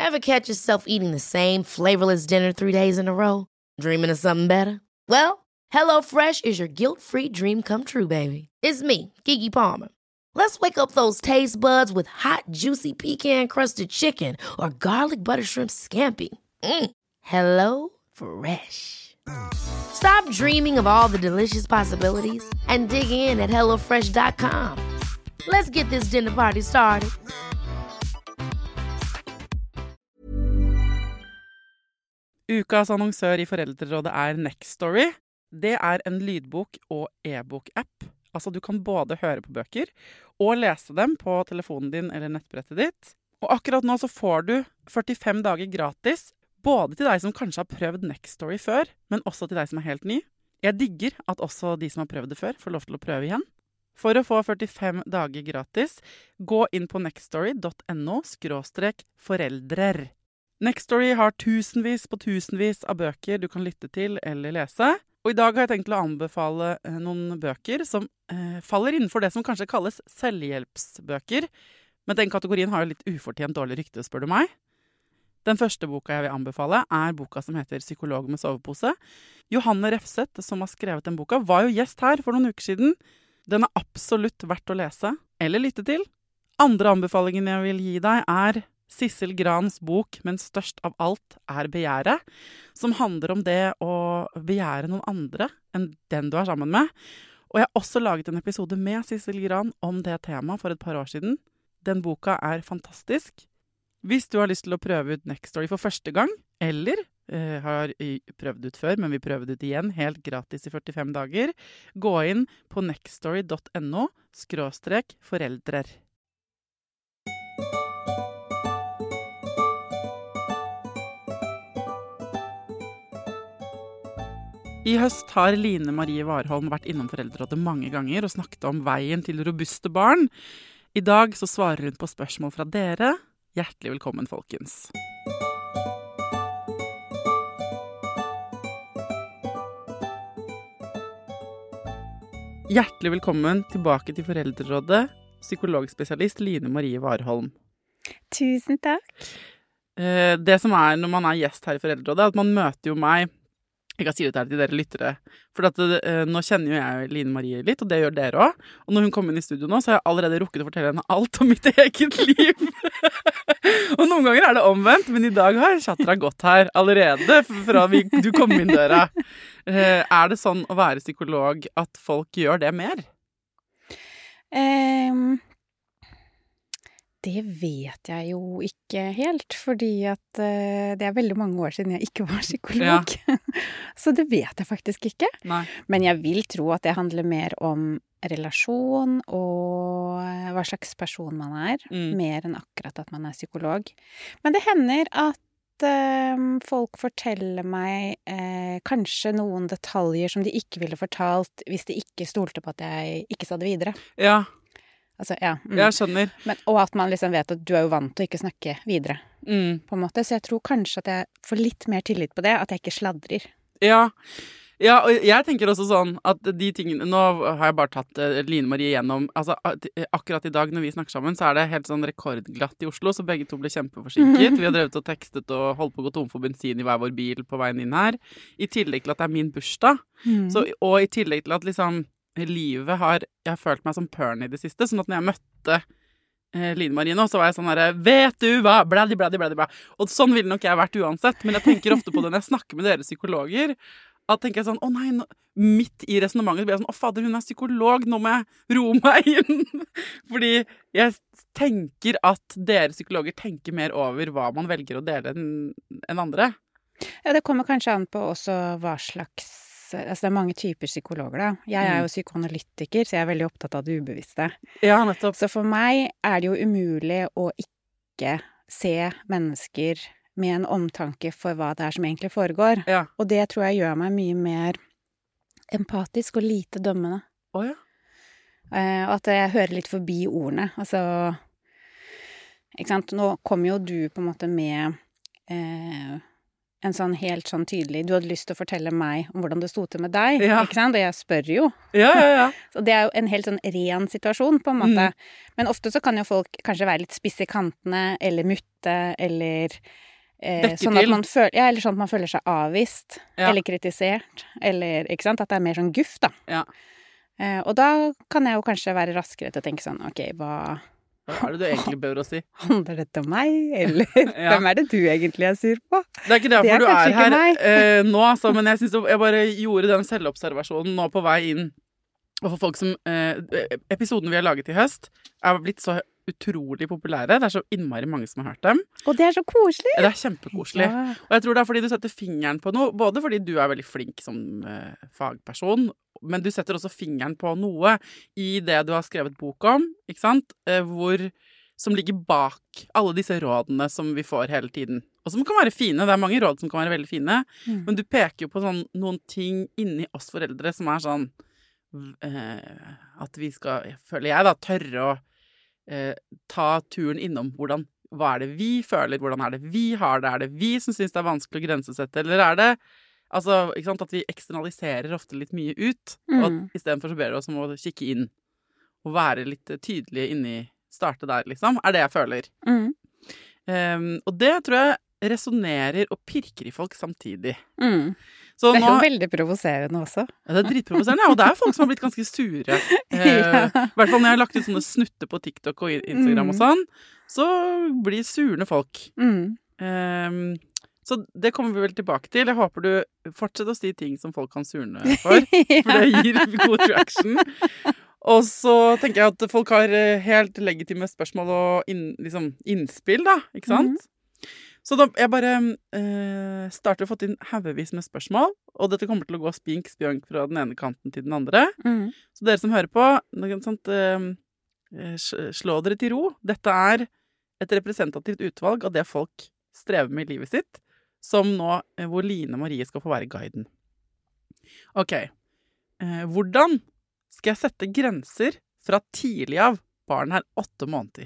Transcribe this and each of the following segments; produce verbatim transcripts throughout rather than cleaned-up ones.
Ever catch yourself eating the same flavorless dinner three days in a row? Dreaming of something better? Well, HelloFresh is your guilt-free dream come true, baby. It's me, Keke Palmer. Let's wake up those taste buds with hot, juicy pecan-crusted chicken or garlic butter shrimp scampi. Mm. Hello Fresh. Stop dreaming of all the delicious possibilities and dig in at hello fresh dot com. Let's get this dinner party started. Ukas annonsør i Foreldrerådet er Nextory. Det er en lydbok- og e-bok-app. Altså, du kan både høre på bøker og lese dem på telefonen din eller nettbrettet ditt. Og akkurat nå så får du førtifem dager gratis, både til deg som kanskje har prøvd Nextory før, men også til deg som er helt ny. Jeg digger at også de som har prøvd det før får lov til å prøve igjen. For å få førtifem dager gratis, gå inn på nextory dot no skråstrek foreldrer. Nextory har tusenvis på tusenvis av bøker du kan lytte til eller lese. Og i dag har jeg tenkt å anbefale eh, noen bøker som eh, faller innenfor det som kanskje kalles selvhjelpsbøker. Men den kategorien har jo litt ufortjent dårlig rykte, spør du meg. Den første boka jeg vil anbefale er boka som heter Psykolog med sovepose. Johanne Refseth, som har skrevet den boka, var jo gjest her for noen uker siden. Den er absolutt verdt å lese eller lytte til. Andre anbefalingen jeg vil gi deg er Sissel Grans bok, men størst av alt er begjæret, som handler om det å begjære noen andre enn den du er sammen med. Og jeg har også laget en episode med Sissel Gran om det temaet for et par år siden. Den boka er fantastisk. Hvis du har lyst til å prøve ut Nextory for første gang, eller eh, har prøvd ut før, men vil prøve det ut igjen, helt gratis i førtifem dager, gå inn på nextory dot no skråstrek foreldrer. I høst har Line Marie Warholm vært innom Foreldrerådet mange ganger og snakket om veien til robuste barn. I dag så svarer hun på spørsmål fra dere. Hjertelig velkommen, folkens. Hjertelig velkommen tilbake til Foreldrerådet, psykologspesialist Line Marie Warholm. Tusen takk. Det som er når man er gjest her i Foreldrerådet, er at man møter jo meg. Jeg kan si det her til dere lyttere, for at, uh, nå kjenner jo jeg Line Marie litt, og det gjør dere også. Og når hun kom inn i studio nå, så har jeg allerede rukket å fortelle henne alt om mitt eget liv. Og noen ganger er det omvendt, men i dag har Chatra gått her allerede fra vi, du kom inn døra. Uh, er det sånn å være psykolog at folk gjør det mer? Um, det vet jeg jo ikke helt, fordi at uh, det er veldig mange år siden jeg ikke var psykolog. Ja. Så det vet jeg faktisk ikke. Nei. Men jeg vil tro at det handler mer om relasjon og hva slags person man er, mm. mer enn akkurat at man er psykolog. Men det hender at uh, folk forteller meg uh, kanskje noen detaljer som de ikke ville fortalt hvis de ikke stolte på at jeg ikke sa det videre. Ja. Altså, ja. Mm. Jeg skjønner. Men, og at man liksom vet at du er jo vant til å ikke snakke videre, mm. på en måte. Så jeg tror kanskje at jeg får litt mer tillit på det, at jeg ikke sladrer. Ja, ja, og jeg tenker også sånn at de tingene, nå har jeg bare tatt uh, Line Marie gjennom, altså akkurat i dag når vi snakker sammen, så er det helt sånn rekordglatt i Oslo, så begge to ble kjempeforsinket. Vi har drevet og tekstet og holdt på å gå tom for bensin i hver vår bil på veien inn her. I tillegg til at det er min bursdag, mm. så, og i tillegg til at liksom livet har, jeg har følt meg som pørn i det siste, sånn at når jeg møtte eh, Line Marie nå, så var jeg sånn her, vet du hva, bladi, bladi, bladi, bladi. Og sånn ville nok jeg vært uansett, men jeg tenker ofte på det når jeg snakker med dere psykologer, at tenker jeg sånn, å nei, nå, midt i resonemanget blir jeg sånn, å fader, hun er psykolog, nå må jeg roe meg inn. Fordi jeg tenker at dere psykologer tenker mer over hva man velger å dele enn en andre. Ja, det kommer kanskje an på også hva slags altså det er mange typer psykologer da. Jeg er jo psykoanalytiker, så jeg er veldig opptatt av det ubevisste. Ja, nettopp. Så for meg er det jo umulig å ikke se mennesker med en omtanke for hva det er som egentlig foregår. Ja. Og det tror jeg gjør meg mye mer empatisk og lite dømmende. Å ja. Eh, og at jeg hører litt forbi ordene. Altså, ikke sant? Nå kommer jo du på en måte med... Eh, en sånn helt sånn tydelig, du hadde lyst til å fortelle meg om hvordan det stod til med deg, Ja. ikke sant? Og jeg spør jo. Ja, ja, ja. Så det er jo en helt sånn ren situasjon, på en måte. Mm. Men ofte så kan jo folk kanskje være litt spisse i kantene, eller mutte, eller eh, Dekke sånn at til. man føler, ja, eller sånn at man føler seg avvist, Ja. eller kritisert, eller, ikke sant? At det er mer sånn guff, da. Ja. Eh, og da kan jeg jo kanskje være raskere til å tenke sånn, ok, hva Hva er det du egentlig bør å si? handler dette om meg, eller Ja. hvem er det du egentlig er sur på? Det er ikke derfor Det er du kanskje er ikke her meg. eh, nå, altså, men jeg synes jeg bare gjorde den selvobservasjonen nå på vei inn. Og for folk som eh, Episoden vi har laget i høst, er blitt så utrolig populære. Det er så innmari mange som har hørt dem. Og det er så koselig! Det er kjempekoselig. Ja. Og jeg tror det er fordi du setter fingeren på noe, både fordi du er veldig flink som eh, fagperson, men du setter også fingeren på noe i det du har skrevet bok om, ikke sant? Eh, hvor, som ligger bak alle disse rådene som vi får hele tiden. Og som kan være fine, det er mange råd som kan være veldig fine, Mm. men du peker jo på sånn, noen ting inni oss foreldre som er sånn, eh, at vi skal, føler jeg da, tørre å eh, ta turen innom hvordan, hva er det vi føler, hvordan er det vi har det, er det vi som synes det er vanskelig å grensesette, eller er det, altså, ikke sant, at vi eksternaliserer ofte litt mye ut, og at Mm. i stedet for så ber vi oss om å kikke inn, og være litt tydelige inni, starte der, liksom, er det jeg føler. Mm. Um, og det tror jeg resonerer og pirker i folk samtidig. Mm. Så Det er nå, jo veldig provoserende også. ja, det er dritprovoserende, ja, og det er folk som har blitt ganske sure. Eh, Ja. I hvert fall når jeg har lagt ut sånne snutter på TikTok og Instagram og Mm. sånn, så blir surne folk. Mm. Um, så det kommer vi vel tilbake til. Jeg håper du fortsetter å si ting som folk kan surne for, for det gir god traction. Og så tenker jeg at folk har eh, helt legitime spørsmål og inn, liksom innspill, da, ikke sant? Så da jeg bare eh, starter å få inn haugevis med spørsmål, og dette kommer til å gå spink spjønk fra den ene kanten til den andre. Mm. Så dere som hører på, noe sånt, eh, s- slå dere til ro. Dette er et representativt utvalg av det folk strever med i livet sitt, som nå, eh, hvor Line Marie skal få være guiden. Ok, eh, hvordan skal jeg sette grenser fra tidlig av? Barnet er åtte måneder.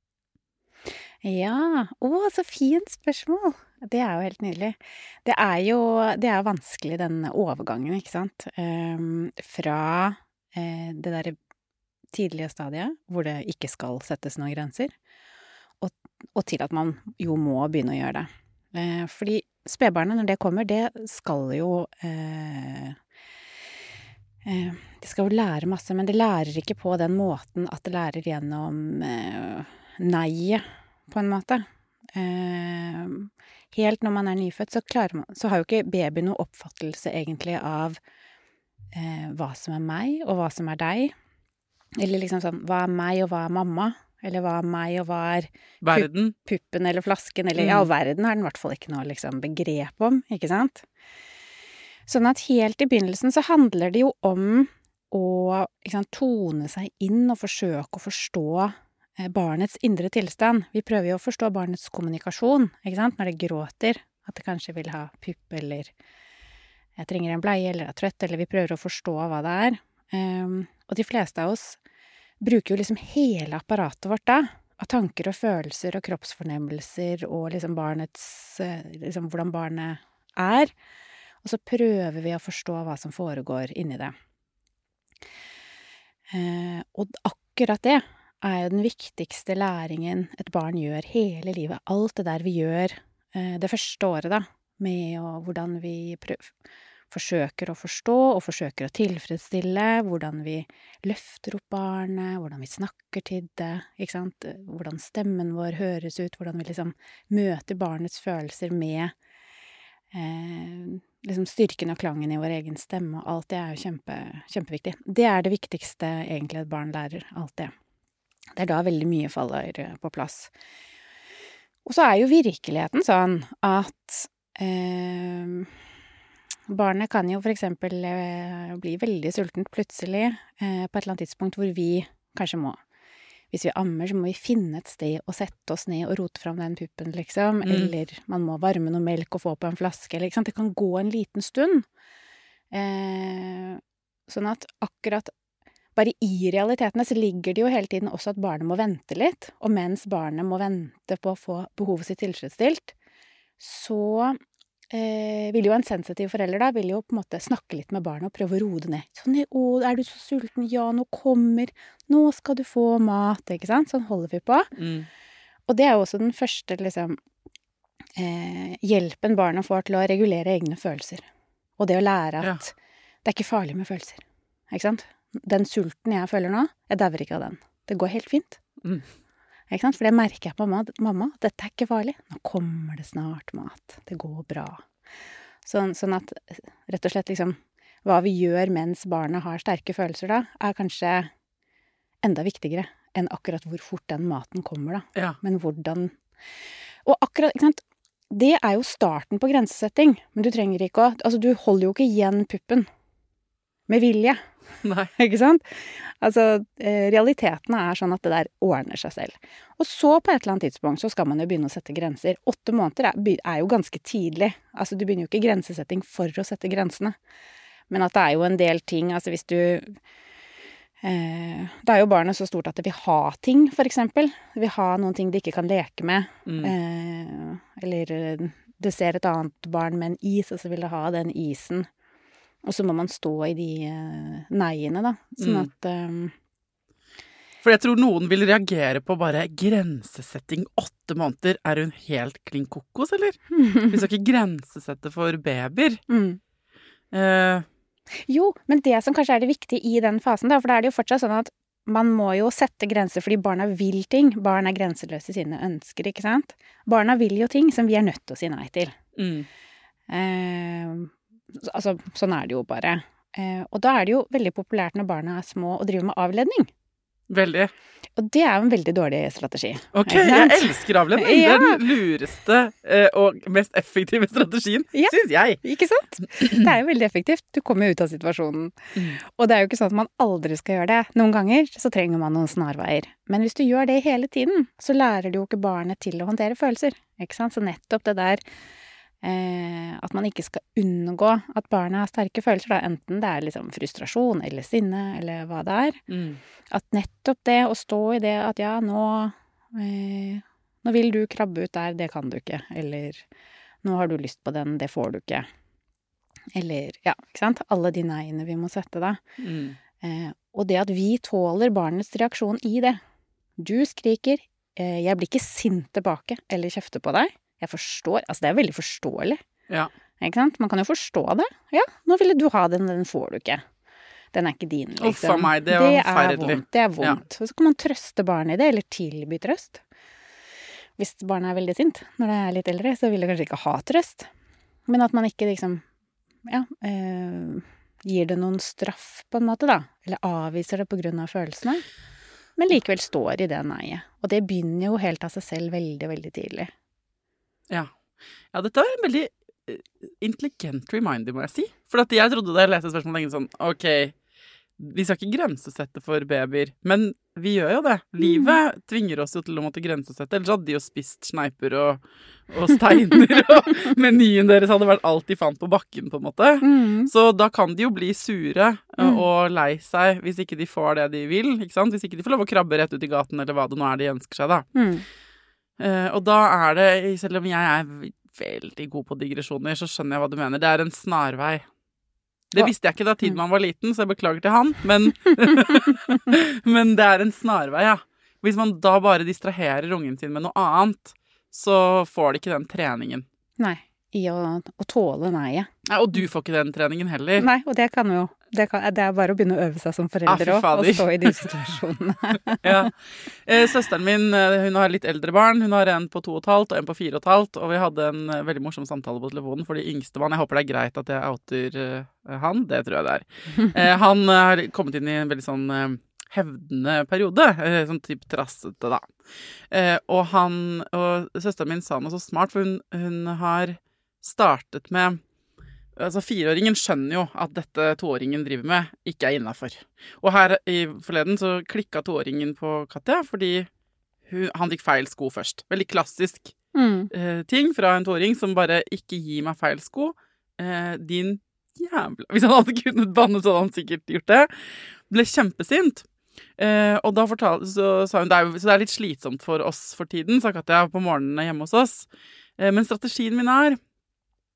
Ja, å, så fint spørsmål. Det er jo helt nydelig. Det er jo, det er jo vanskelig, den overgangen, ikke sant? Ehm, fra eh, det der tidlige stadiet, hvor det ikke skal settes noen grenser, og, og til at man jo må begynne å gjøre det. Eh, fordi spedbarnet, når det kommer, det skal jo eh, eh, det skal jo lære masse, men det lærer ikke på den måten at det lærer gjennom eh, nei, på en måte. Eh, helt når man er nyfødt, så, klarer man, så har jo ikke baby noe oppfattelse egentlig av eh, hva som er meg, og hva som er deg. Eller liksom sånn, hva er meg, og hva er mamma? Eller hva er meg, og hva er Verden. puppen eller flasken? Eller Mm. ja, og verden har den i hvert fall ikke noe liksom, begrep om, ikke sant? Sånn at helt i begynnelsen så handler det jo om å ikke sant, tone seg inn og forsøke å forstå eh, barnets indre tilstand. Vi prøver jo å forstå barnets kommunikasjon, ikke sant? Når det gråter, at det kanskje vil ha pupp, eller jeg trenger en bleie, eller er trøtt, eller vi prøver å forstå hva det er. Um, og de fleste av oss bruker jo liksom hele apparatet vårt da, av tanker og følelser og kroppsfornemmelser og liksom barnets, eh, liksom hvordan barnet er. Og så prøver vi å forstå hva som foregår inni det. Eh, og akkurat det er jo den viktigste læringen et barn gjør hele livet. Alt det der vi gjør eh, det første året da, med å, hvordan vi prøv, forsøker å forstå og forsøker å tilfredsstille, hvordan vi løfter opp barnet, hvordan vi snakker til det, ikke sant? Hvordan stemmen vår høres ut, hvordan vi liksom møter barnets følelser med eh, liksom styrken og klangen i vår egen stemme, og alt det er jo kjempe, kjempeviktig. Det er det viktigste egentlig et barn lærer, alt det. Det er da veldig mye faller på plass. Og så er jo virkeligheten sånn at eh, barnet kan jo for eksempel eh, bli veldig sultent plutselig eh, på et eller annet tidspunkt hvor vi kanskje må, hvis vi ammer, så må vi finne et sted å sette oss ned og rote fram den puppen, liksom. Mm. Eller man må varme noe melk og få på en flaske, eller, ikke sant? Det kan gå en liten stund. Eh, sånn at akkurat bare i realitetene så ligger det jo hele tiden også at barnet må vente litt, og mens barnet må vente på å få behovet sitt tilfredsstilt, så eh, vil jo en sensitiv forelder da, vil jo på en måte snakke litt med barnet og prøve å roe det ned. Sånn, å, er du så sulten? Ja, nå kommer, nå skal du få mat, ikke sant? Sånn holder vi på. Mm. Og det er jo også den første, liksom, eh, hjelpen barnet får til å regulere egne følelser. Og det å lære at ja. Det er ikke farlig med følelser, ikke sant? Den sulten jeg føler nå, jeg dauer ikke av den. Det går helt fint. Mm. Ikke sant? For det merker jeg på mamma, mamma, dette er ikke farlig. Nå kommer det snart mat. Det går bra. Sånn, sånn at, rett og slett, liksom, hva vi gjør mens barnet har sterke følelser da, er kanskje enda viktigere enn akkurat hvor fort den maten kommer da. Ja. Men hvordan... Og akkurat, ikke sant, det er jo starten på grensesetting, men du trenger ikke å... Altså, du holder jo ikke igjen puppen med vilje. Nei. Ikke sant? Altså, eh, realitetene er sånn at det der ordner seg selv. Og så på et eller annet tidspunkt så skal man jo begynne å sette grenser. Åtte måneder er, er jo ganske tidlig. Altså, du begynner jo ikke grensesetting for å sette grensene. Men at det er jo en del ting, altså hvis du... Eh, det er jo barnet så stort at det vil ha ting, for eksempel. Det vil ha noen ting de ikke kan leke med. Mm. Eh, eller det ser et annet barn med en is, og så vil det ha den isen. Og så må man stå i de uh, neiene, da. Sånn Mm. at um, For jeg tror noen vil reagere på bare grensesetting åtte måneder. Er hun helt klin kokos, eller? Vi skal ikke grensesette for babyer. mm. Eh, Jo, men det som kanskje er det viktige i den fasen, da, for da er det jo fortsatt sånn at man må jo sette grenser fordi barna vil ting. Barn er grenseløse i sine ønsker, ikke sant? Barna vil jo ting som vi er nødt til å si nei til. mm. Eh, altså, sånn er det jo bare. Eh, og da er det jo veldig populært når barna er små å drive med avledning. Veldig. Og det er jo en veldig dårlig strategi. Ok, ikke jeg sant? elsker avledning. Ja. Det er den lureste eh, og mest effektive strategien, Ja. synes jeg. Ikke sant? Det er jo veldig effektivt. Du kommer jo ut av situasjonen. Mm. Og det er jo ikke sånn at man aldri skal gjøre det. Noen ganger så trenger man noen snarveier. Men hvis du gjør det hele tiden, så lærer du jo ikke barnet til å håndtere følelser. Ikke sant? Så nettopp det der eh, at man ikke skal unngå at barnet har sterke følelser, da. Enten det er liksom frustrasjon eller sinne eller hva det er. Mm. At nettopp det å stå i det at ja, nå, eh, nå vil du krabbe ut der, det kan du ikke. Eller nå har du lyst på den, det får du ikke. Eller, ja, ikke sant? Alle de neiene vi må sette da. Mm. Eh, og det at vi tåler barnets reaksjon i det. Du skriker, eh, jeg blir ikke sint tilbake eller kjefter på deg. Jeg forstår, altså det er veldig forståelig. Ja. Ikke sant? Man kan jo forstå det. Ja, nå ville du ha den, den får du ikke. Den er ikke din, liksom. Uff a meg, det var forferdelig. Vondt, det er vondt. Og så kan man trøste barnet i det, eller tilby trøst. Hvis barnet er veldig sint, når det er litt eldre, så vil det kanskje ikke ha trøst. Men at man ikke liksom, ja, eh, gir det noen straff på en måte da, eller avviser det på grunn av følelsene, men likevel står i det neiet. Og det begynner jo helt av seg selv veldig, veldig tidlig. Ja. Ja, dette var en veldig eh, intelligent reminder, må jeg si. For at jeg trodde da jeg leste spørsmålet lenge sånn, ok, vi skal ikke grensesette for babyer, men vi gjør jo det. Livet mm. tvinger oss jo til å måtte grensesette, ellers hadde de jo spist sneiper og, og steiner, og menyen deres hadde vært alt de fant på bakken, på en måte. Mm. Så da kan de jo bli sure Mm. og lei seg hvis ikke de får det de vil, ikke sant? Hvis ikke de får lov å krabbe rett ut i gaten, eller hva det nå er de ønsker seg da. Mm. Uh, og da er det, selv om jeg er veldig god på digresjoner, så skjønner jeg hva du mener. Det er en snarvei. Det visste jeg ikke da Tidmann var liten, så jeg beklager til han, men, men det er en snarvei, ja. Hvis man da bare distraherer ungen sin med noe annet, så får de ikke den treningen. Nei, i å, å tåle neiet. Ja, og du får ikke den treningen heller. Nei, og det kan jo, det, kan, det er bare å begynne å øve seg som forelder Ah, fy også, fader. og stå i de situasjonene. Ja. Eh, søsteren min, eh, hun har litt eldre barn. Hun har en på to og et halvt og en på fire og et halvt. Og vi hadde en eh, veldig morsom samtale på telefonen for de yngste barn. Jeg håper det er greit at jeg outer eh, han. Det tror jeg det er. Eh, han eh, har kommet inn i en veldig sånn eh, hevdende periode. Eh, sånn typ trassete, da. Eh, og han, og søsteren min sa noe så smart, for hun, hun har startet med Altså, fireåringen skjønner jo at dette toåringen driver med, ikke er innenfor. Og her i forleden så klikket toåringen på Katja, fordi hun, han fikk feil sko først. Veldig klassisk Mm. eh, ting fra en toåring som bare ikke gir meg feil sko. Eh, din jævla... Hvis han hadde kunnet banne, så hadde han sikkert gjort det. Ble kjempesint. Eh, og da fortalte, så sa hun, det er, jo- så det er litt slitsomt for oss for tiden, sa Katja på morgenen hjemme hos oss. Eh, men strategien min er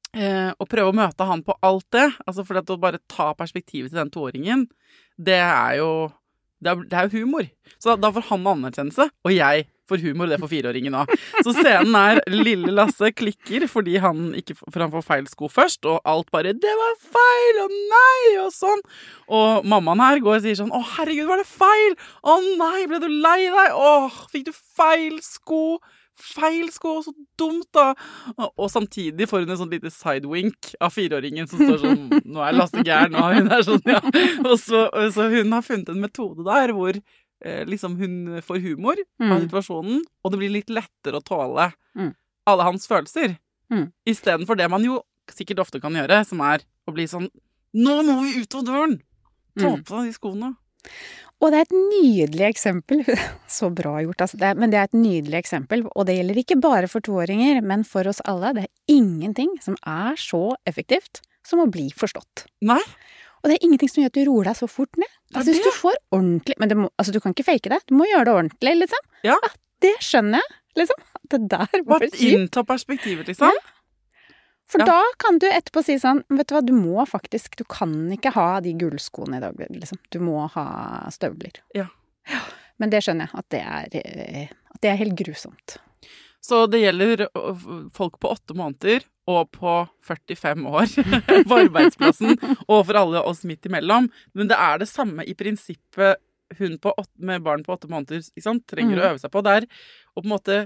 eh, å prøve å møte han på alt det, altså for at å bare ta perspektivet til den toåringen, det er jo, det er, det er jo humor. Så da, da får han anerkjennelse, og jeg får humor, og det får fireåringen også. Så scenen er lille Lasse klikker fordi han ikke, for han får feil sko først, og alt bare, det var feil, og nei, og sånn. Og mammaen her går og sier sånn, å herregud, var det feil? Å nei, ble du lei deg? Åh, fikk du feil sko? Feil sko, så dumt da. Og, og samtidig får hun en sånn lite sidewink av fireåringen som står sånn, nå er Lasse gæren, og hun er sånn, ja. Og så, så hun har funnet en metode der hvor eh, liksom hun får humor mm. av situasjonen, og det blir litt lettere å tåle mm. alle hans følelser. Mm. I stedet for det man jo sikkert ofte kan gjøre, som er å bli sånn, nå må vi ut av døren! Ta på deg de skoene. Og det er et nydelig eksempel, så bra gjort, altså. Det er, men det er et nydelig eksempel, og det gjelder ikke bare for toåringer, men for oss alle. Det er ingenting som er så effektivt som å bli forstått. Nei. Og det er ingenting som gjør at du roer deg så fort ned. Altså hvis du får ordentlig, men det må, altså, du kan ikke fake det, du må gjøre det ordentlig, liksom. Ja. Ja, det skjønner jeg, liksom. Det der var Bare innta perspektivet, liksom. Ja. For ja. Da kan du etterpå si sånn, vet du hva, du må faktisk, du kan ikke ha de gullskoene i dag, liksom. Du må ha støvler. Ja. Ja. Men det skjønner jeg, at det er, at det er helt grusomt. Så det gjelder folk på åtte måneder og på førtifem år på arbeidsplassen, og for alle oss midt imellom. Men det er det samme i prinsippet hun på åtte, med barn på åtte måneder, ikke sant, trenger mm. å øve seg på. Det er, og på en måte,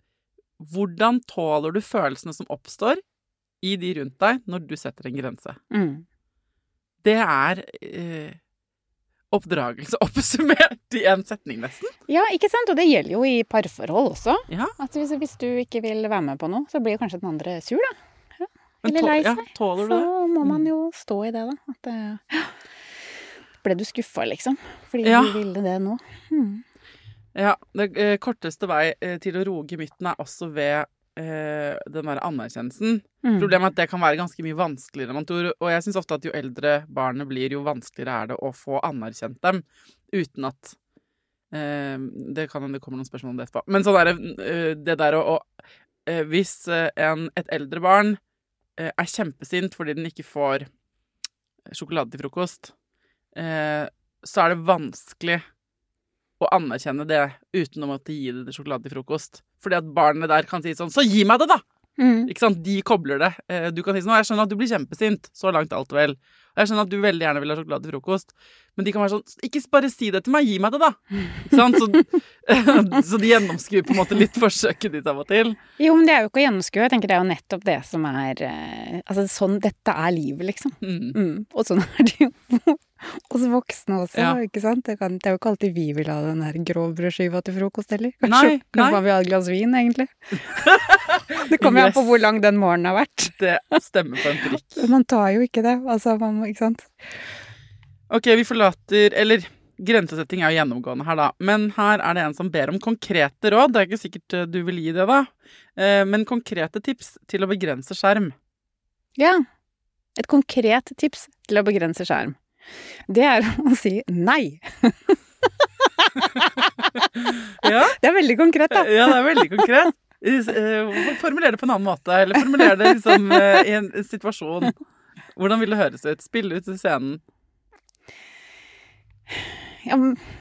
hvordan tåler du følelsene som oppstår i de rundt deg når du setter en grense. Mm. Det er eh, oppdragelse oppsummert i en setning nesten. Ja, ikke sant? Og det gjelder jo i parforhold også. Ja. At hvis, hvis du ikke vil være med på noe, så blir kanskje den andre sur da. Ja. Eller tå- lei seg. Ja, tåler du så det? må man jo stå i det da. At, ja. Ble du skuffa liksom? Fordi ja. du ville det nå. Hmm. Ja, det eh, korteste vei eh, til å roe gemytten er også ved Eh, den der anerkjennelsen. Mm. Problemet er at det kan være ganske mye vanskeligere enn man tror, og jeg synes ofte at jo eldre barnet blir, jo vanskeligere er det å få anerkjent dem, uten at eh, det kan det kommer noen spørsmål om det etterpå. Men så der, eh, det der å, å eh, hvis en, et eldre barn eh, er kjempesint fordi den ikke får sjokolade til frokost, eh, så er det vanskelig å anerkjenne det uten å måtte gi det sjokolade til frokost. Fordi at barnet der kan si sånn, så gi meg det da! Mm. Ikke sant? De kobler det. Du kan si sånn, jeg skjønner at du blir kjempesint, så langt alt vel. Og jeg skjønner at du veldig gjerne vil ha sjokolade til frokost, men de kan være sånn, ikke bare si det til meg, gi meg det da! Ikke sant? Så, så de gjennomskuer på en måte litt forsøket ditt av og til. Jo, men det er jo ikke å gjennomskue, jeg tenker det er jo nettopp det som er, altså sånn, dette er livet liksom. Mm. Mm. Og sånn er det jo hos voksne også, ja. Ikke sant? Det, kan, det er jo ikke alltid vi vil ha den her grovbrødskiva til frokost heller. Kanskje, nei, kanskje man vil ha et glass vin, egentlig. Det kommer jo yes. an på hvor lang den morgenen har vært. Det stemmer på en prikk. Man tar jo ikke det, altså, man må, ikke sant? Ok, vi forlater, eller grensesetting er jo gjennomgående her da, men her er det en som ber om konkrete råd, det er ikke sikkert du vil gi det da, men konkrete tips til å begrense skjerm. Ja, et konkret tips til å begrense skjerm. Det er å si nei. Ja. Det er veldig konkret da. Ja, det er veldig konkret. Formuler det på en annen måte, eller formuler det liksom i en situasjon. Hvordan vil det høres ut? Spille ut i scenen. Ja,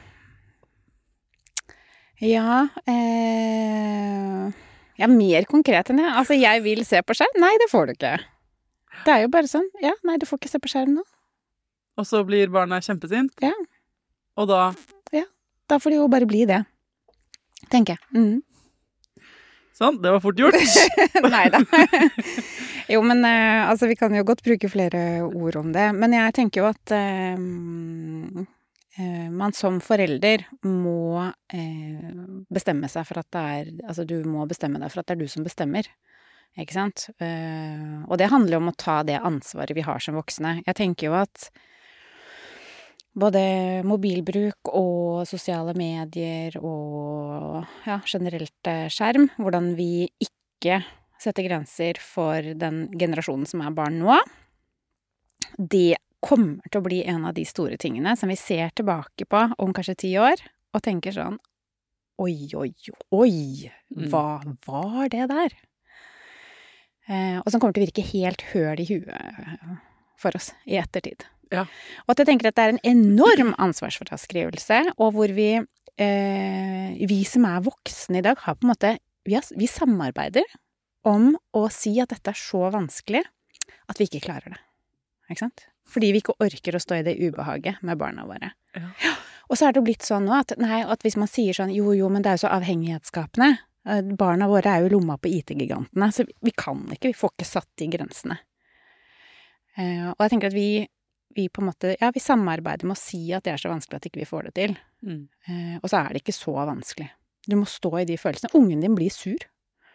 ja, eh, ja, mer konkret enn det. Altså, jeg vil se på skjerm. Nei, det får du ikke. Det er jo bare sånn, ja, nei, du får ikke se på skjerm nå. Og så blir barnet kjempesint. Ja. Og da? Ja, da får det jo bare bli det. Tenker jeg. Mm. Sånn, det var fort gjort. Neida. Jo, men uh, altså, vi kan jo godt bruke flere ord om det. Men jeg tenker jo at uh, uh, man som forelder må uh, bestemme seg for at det er, altså du må bestemme deg for at det er du som bestemmer. Ikke sant? Uh, og det handler om å ta det ansvaret vi har som voksne. Jeg tenker jo at både mobilbruk og sosiale medier og ja, generelt skjerm, hvordan vi ikke setter grenser for den generasjonen som er barn nå, det kommer til å bli en av de store tingene som vi ser tilbake på om kanskje ti år, og tenker sånn, oi, oi, oi, hva var det der? Eh, og som kommer til å virke helt høl i huet for oss i ettertid. Ja. Og at jeg tenker at det er en enorm ansvarsfraskrivelse, og hvor vi, eh, vi som er voksne i dag, har på en måte, vi, har, vi samarbeider om å si at dette er så vanskelig at vi ikke klarer det. Ikke sant? Fordi vi ikke orker å stå i det ubehaget med barna våre. Ja. Og så er det blitt sånn nå at, nei, at hvis man sier sånn, jo, jo, men det er jo så avhengighetsskapende. Barna våre er jo lomma på I T-gigantene, så vi kan ikke, vi får ikke satt de grensene. Eh, og jeg tenker at vi, vi på en måte, ja, vi samarbeider med å si at det er så vanskelig at ikke vi får det til. Mm. Eh, og så er det ikke så vanskelig. Du må stå i de følelsene. Ungen din blir sur.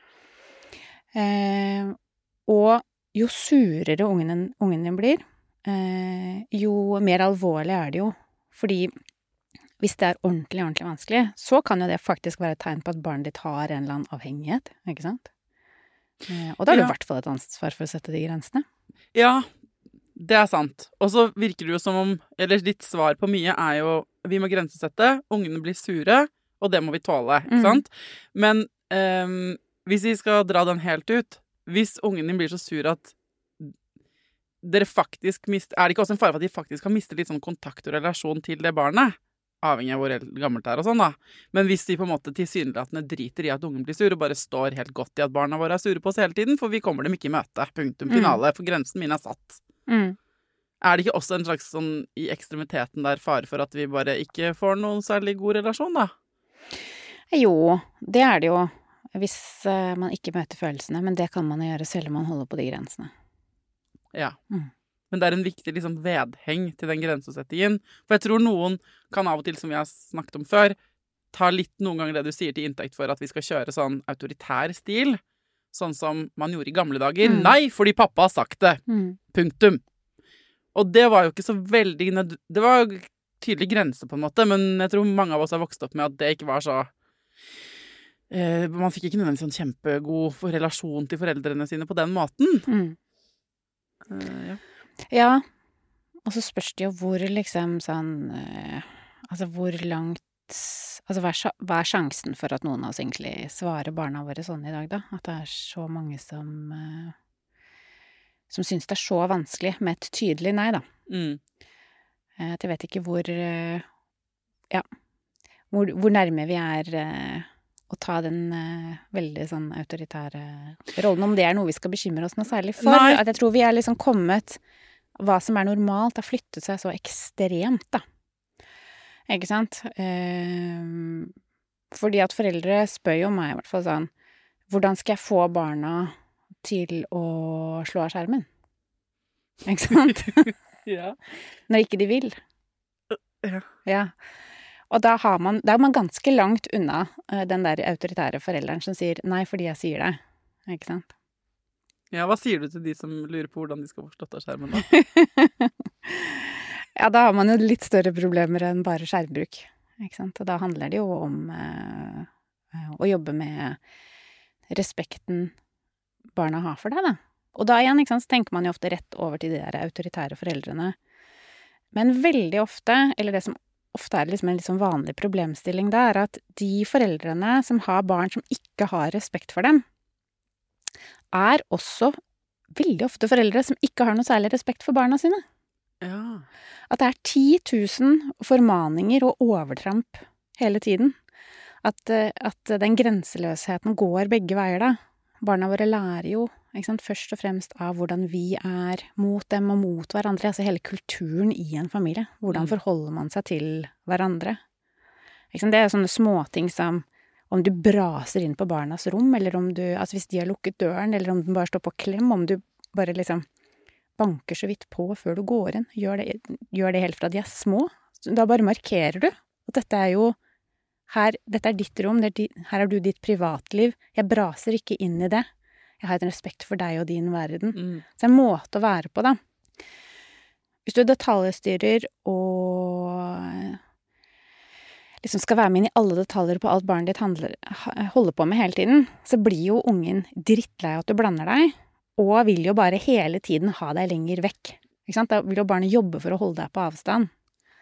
Eh, og jo surere ungen, ungen din blir, eh, jo mer alvorlig er det jo. Fordi hvis det er ordentlig, ordentlig vanskelig, så kan jo det faktisk være et tegn på at barnet ditt har en eller annen avhengighet, ikke sant? Eh, og da er det Ja. i hvert fall et ansvar for å sette de grensene. Ja, det er sant. Og så virker det jo som om, eller ditt svar på mye er jo, vi må grensesette, ungene blir sure, og det må vi tåle, ikke Mm. sant? Men ehm, hvis vi skal dra den helt ut, hvis ungen din blir så sur at dere faktisk mister, er det ikke også en fare for at de faktisk kan miste litt sånn kontakt og relasjon til det barnet? Avhengig av hvor gammelt det er og sånn da. Men hvis de på en måte tilsynelatende driter i at ungen blir sur, og bare står helt godt i at barna våre er sure på oss hele tiden, for vi kommer dem ikke i møte. Punktum finale. For grensen min er satt. Mm. Er det ikke også en slags sånn i ekstremiteten der fare for at vi bare ikke får noen særlig god relasjon, da? Jo, det er det jo. Hvis eh, man ikke møter følelsene, men det kan man gjøre selv om man holder på de grensene. Ja. Mm. Men det er en viktig liksom, vedheng til den grensesettingen. For jeg tror noen kan av og til, som vi har snakket om før, ta litt noen ganger det du sier til inntekt for at vi skal kjøre sånn autoritær stil. Sånn som man gjorde i gamle dager. Mm. Nei, fordi pappa har sagt det. Mm. Punktum. Og det var jo ikke så veldig nød... Det var jo tydelig grense på en måte, men jeg tror mange av oss har vokst opp med at det ikke var så... Eh, man fikk ikke nødvendigvis en kjempegod relasjon til foreldrene sine på den måten. Mm. Eh, ja. Ja, og så spørs det jo hvor liksom sånn eh, altså hvor langt altså hva er, sja- hva er sjansen for at noen av oss egentlig svarer barna våre sånn i dag da? At det er så mange som eh, som syns det er så vanskelig med et tydelig nei da. Mm. Eh, at jeg vet ikke hvor eh, ja, hvor, hvor nærme vi er eh, å ta den eh, veldig sånn autoritære rollen, om det er noe vi skal bekymre oss noe særlig for. Nei. At jeg tror vi er liksom kommet, hva som er normalt, har flyttet seg så ekstremt, da. Ikke sant? Eh, fordi at foreldre spør jo meg i hvert fall sånn, hvordan skal jeg få barna til å slå av skjermen? Ikke sant? Ja. Når ikke de vil. Ja. Ja. Og da, har man, da er man ganske langt unna uh, den der autoritære forelderen som sier nei fordi jeg sier det. Ikke sant? Ja, hva sier du til de som lurer på hvordan de skal få slått av skjermen da? Ja, da har man jo litt større problemer enn bare skjermbruk. Ikke sant? Og da handler det jo om uh, uh, å jobbe med respekten barna har for deg, da. Og da igjen, ikke sant, så tenker man jo ofte rett over til de der autoritære foreldrene. Men veldig ofte, eller det som ofte er liksom en litt sånn vanlig problemstilling, det er at de foreldrene som har barn som ikke har respekt for dem, er også veldig ofte foreldre som ikke har noe særlig respekt for barna sine. Ja. At det er ti tusen formaninger og overtramp hele tiden. At, eh, at den grenseløsheten går begge veier da. Barna våre lærer jo, ikke sant, først og fremst av hvordan vi er mot dem og mot hverandre, altså hele kulturen i en familie. Hvordan Mm. forholder man seg til hverandre? Ikke sant, det er sånne småting som om du braser inn på barnas rom, eller om du, altså hvis de har lukket døren, eller om den bare står på klem, om du bare liksom banker så vidt på før du går inn, gjør det, gjør det helt fra de er små. Da bare markerer du at dette er jo her, dette er ditt rom, det er di, her har du ditt privatliv, jeg braser ikke inn i det. Jeg har en respekt for deg og din verden. Mm. Så det er en måte å være på, da. Hvis du detaljstyrer og liksom skal være med inn i alle detaljer på alt barnet ditt handler, holder på med hele tiden, så blir jo ungen drittlei at du blander deg, og vil jo bare hele tiden ha deg lenger vekk. Ikke sant? Da vil jo barnet jobbe for å holde deg på avstand.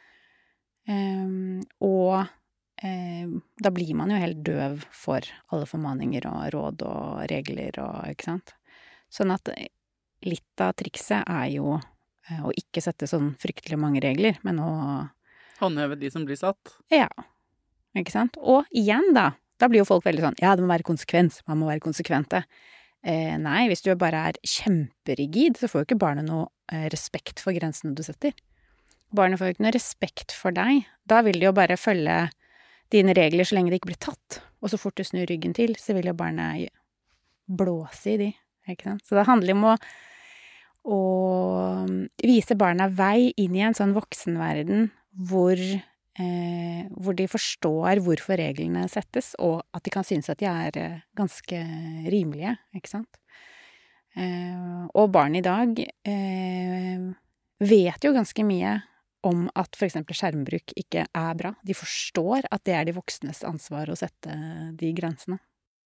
Um, og um, da blir man jo helt døv for alle formaninger og råd og regler og, ikke sant? Sånn at litt av trikset er jo å ikke sette sånn fryktelig mange regler, men å håndheve de som blir satt. Ja, ikke sant? Og igjen da, da blir jo folk veldig sånn, ja, det må være konsekvens, man må være konsekvente. Eh, nei, hvis du bare er kjemperigid, så får jo ikke barnet noe eh, respekt for grensene du setter. Barnet får jo ikke noe respekt for deg. Da vil de jo bare følge dine regler så lenge det ikke blir tatt. Og så fort du snur ryggen til, så vil jo barnet blåse i de, ikke sant? Så det handler om å, å vise barna vei inn i en sånn voksenverden hvor, eh, hvor de forstår hvorfor reglene settes, og at de kan synes at de er eh, ganske rimelige, ikke sant? Eh, og barn i dag eh, vet jo ganske mye om at for eksempel skjermbruk ikke er bra. De forstår at det er de voksnes ansvar å sette de grensene.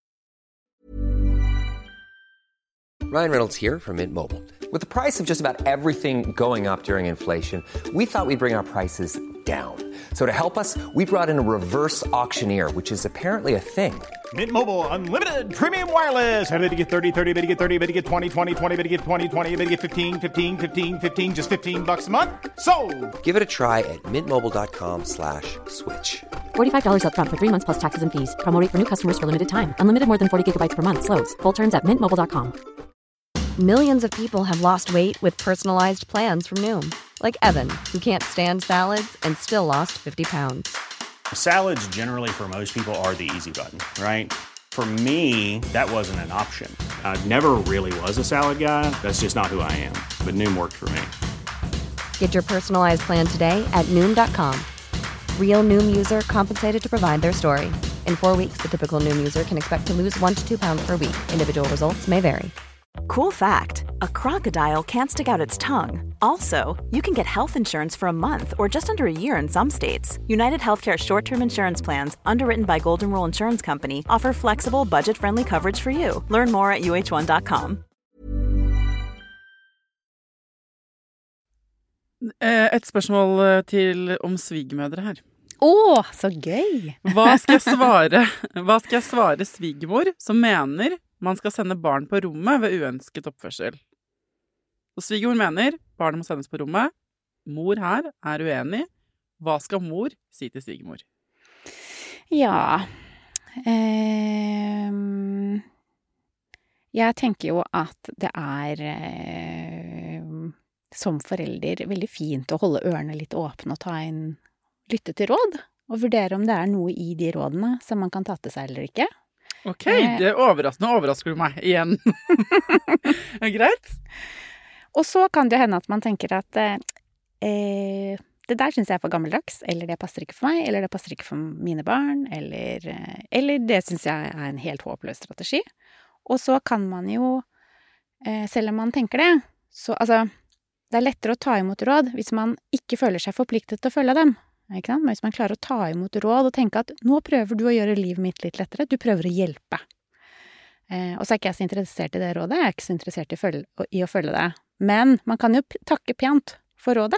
Ryan Reynolds here from Mint Mobile. With the price of just about everything going up during inflation, we thought we'd bring our prices down. So to help us, we brought in a reverse auctioneer, which is apparently a thing. Mint Mobile Unlimited Premium Wireless. How to get thirty, thirty, how to get thirty, how to get twenty, twenty, twenty, how to get twenty, twenty, how to get fifteen, fifteen, fifteen, fifteen, just fifteen bucks a month? Sold! Give it a try at mintmobile.com slash switch. forty-five dollars up front for three months plus taxes and fees. Promo rate for new customers for limited time. Unlimited more than forty gigabytes per month. Slows full terms at mint mobile dot com. Millions of people have lost weight with personalized plans from Noom. Like Evan, who can't stand salads and still lost fifty pounds. Salads generally for most people are the easy button, right? For me, that wasn't an option. I never really was a salad guy. That's just not who I am. But Noom worked for me. Get your personalized plan today at Noom dot com. Real Noom user compensated to provide their story. In four weeks, the typical Noom user can expect to lose one to two pounds per week. Individual results may vary. Cool fact, a crocodile can't stick out its tongue. Also, you can get health insurance for a month or just under a year in some states. United Healthcare short-term insurance plans, underwritten by Golden Rule Insurance Company, offer flexible, budget-friendly coverage for you. Learn more at u h one dot com. Et spørsmål til om svigermødre her. Åh, så gøy! Hva skal jeg svare, hva skal jeg svare svigermor som mener man skal sende barn på rommet ved uønsket oppførsel? Og svigermor mener barnet må sendes på rommet. Mor her er uenig. Hva skal mor si til svigermor? Ja, eh, jeg tenker jo at det er eh, som forelder veldig fint å holde ørene litt åpne og ta inn, lytte til råd, og vurdere om det er noe i de rådene som man kan ta til seg eller ikke. Ok, det er overraskende. Nå overrasker du meg igjen. Greit. Og så kan det hende at man tenker at eh, det der synes jeg er for gammeldags, eller det passer ikke for meg, eller det passer ikke for mine barn, eller, eller det synes jeg er en helt håpløs strategi. Og så kan man jo, eh, selv om man tenker det, så altså, det er lettere å ta imot råd hvis man ikke føler seg forpliktet til å følge dem. Ikke sant? Men hvis man klarer å ta imot råd og tenke at nå prøver du å gjøre livet mitt litt lettere, du prøver å hjelpe. Eh, og så er ikke jeg så interessert i det rådet, jeg er ikke så interessert i, følge, i å følge det. Men man kan jo takke pent for rådet.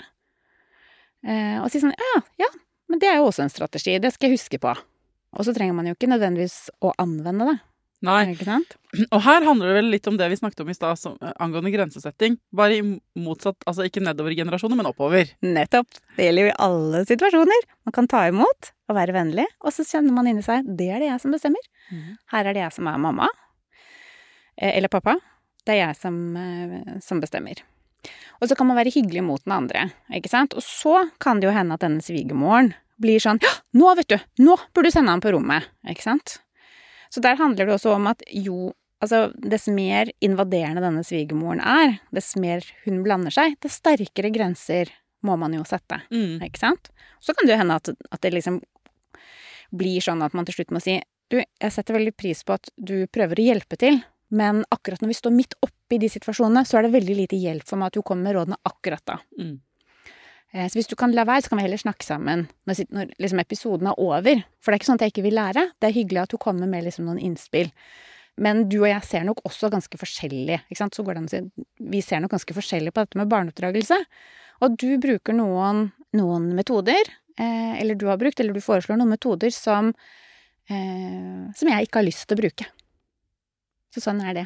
Eh, og si sånn, ja, ja, men det er jo også en strategi, det skal jeg huske på. Og så trenger man jo ikke nødvendigvis å anvende det. Nei, ikke sant? Og her handler det vel litt om det vi snakket om i sted, som, angående grensesetting. Bare i motsatt, altså ikke nedover i generasjoner, men oppover. Nettopp. Det gjelder jo i alle situasjoner. Man kan ta imot og være vennlig, og så kjenner man inni seg, det er det jeg som bestemmer. Mm. Her er det jeg som er mamma, eller pappa. Det er jeg som, som bestemmer. Og så kan man være hyggelig mot den andre, ikke sant? Og så kan det jo hende at denne svigermoren blir sånn, ja, nå vet du, nå burde du sende han på rommet, ikke sant? Så der handler det også om at jo, altså dess mer invaderende denne svigermoren er, dess mer hun blander seg, dess sterkere grenser må man jo sette, mm. ikke sant? Så kan det jo hende at, at det liksom blir sånn at man til slutt må si, du, jeg setter veldig pris på at du prøver å hjelpe til, men akkurat når vi står midt oppe i de situasjonene, så er det veldig lite hjelp for meg at du kommer med rådene akkurat da. Mm. Så hvis du kan la være, så kan vi heller snakke sammen når, når liksom episoden er over. For det er ikke sånn at jeg ikke vil lære. Det er hyggelig at du kommer med liksom noen innspill. Men du og jeg ser nok også ganske forskjellig. Ikke sant? Så går det an å si, vi ser nok ganske forskjellig på dette med barneoppdragelse. Og du bruker noen, noen metoder, eh, eller du har brukt, eller du foreslår noen metoder som, eh, som jeg ikke har lyst til å bruke. Så sånn er det.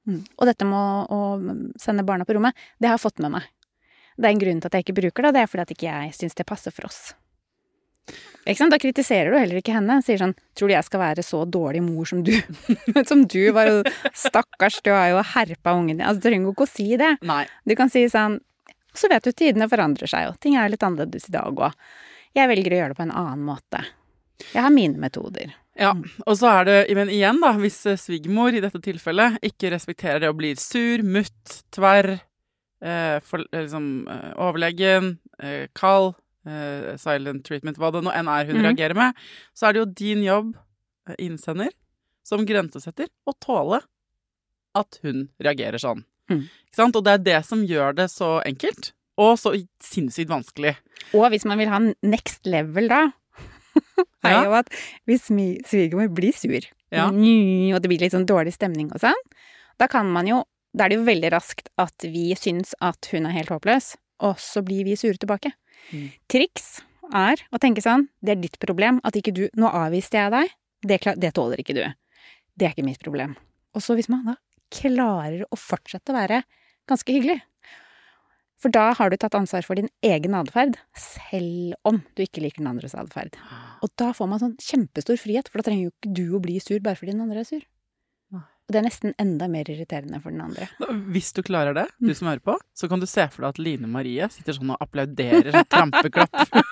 Mm. Og dette med å, å sende barna på rommet, det har jeg fått med meg. Det er en grunn til at jeg ikke bruker det, og det er fordi at ikke jeg synes det passer for oss. Ikke sant? Da kritiserer du heller ikke henne. Sier sånn, tror du jeg skal være så dårlig mor som du? som du var jo, stakkars, du har jo herpa ungen din. Altså, du trenger jo ikke å si det. Nei. Du kan si sånn, så vet du, tidene forandrer seg, og ting er litt annerledes i dag også. Jeg velger å gjøre det på en annen måte. Jeg har mine metoder. Ja, og så er det, men igjen da, hvis svigermor i dette tilfellet ikke respekterer det og blir sur, mutt, tverr, eh, for, liksom, eh, overlegen, eh, kald, eh, silent treatment, hva det nå enn er hun mm. reagerer med, så er det jo din jobb, eh, innsender, som grensesetter, å tåle at hun reagerer sånn. Mm. Ikke sant? Og det er det som gjør det så enkelt, og så sinnssykt vanskelig. Og hvis man vil ha next level da, er ja. jo at hvis svigermor blir sur, ja. og det blir litt sånn dårlig stemning og sånn, da kan man jo, da er det jo veldig raskt at vi syns at hun er helt håpløs, og så blir vi sure tilbake. Mm. Triks er å tenke sånn, det er ditt problem, at ikke du, nå avviste jeg deg, det, det tåler ikke du. Det er ikke mitt problem. Og så hvis man da klarer å fortsette å være ganske hyggelig, for da har du tatt ansvar for din egen adferd, selv om du ikke liker den andres adferd. Og da får man sånn kjempestor frihet, for da trenger jo ikke du å bli sur bare fordi den andre er sur. Og det er nesten enda mer irriterende for den andre. Hvis du klarer det, du som hører på, så kan du se for deg at Line Marie sitter sånn og applauderer sånn trampeklapp.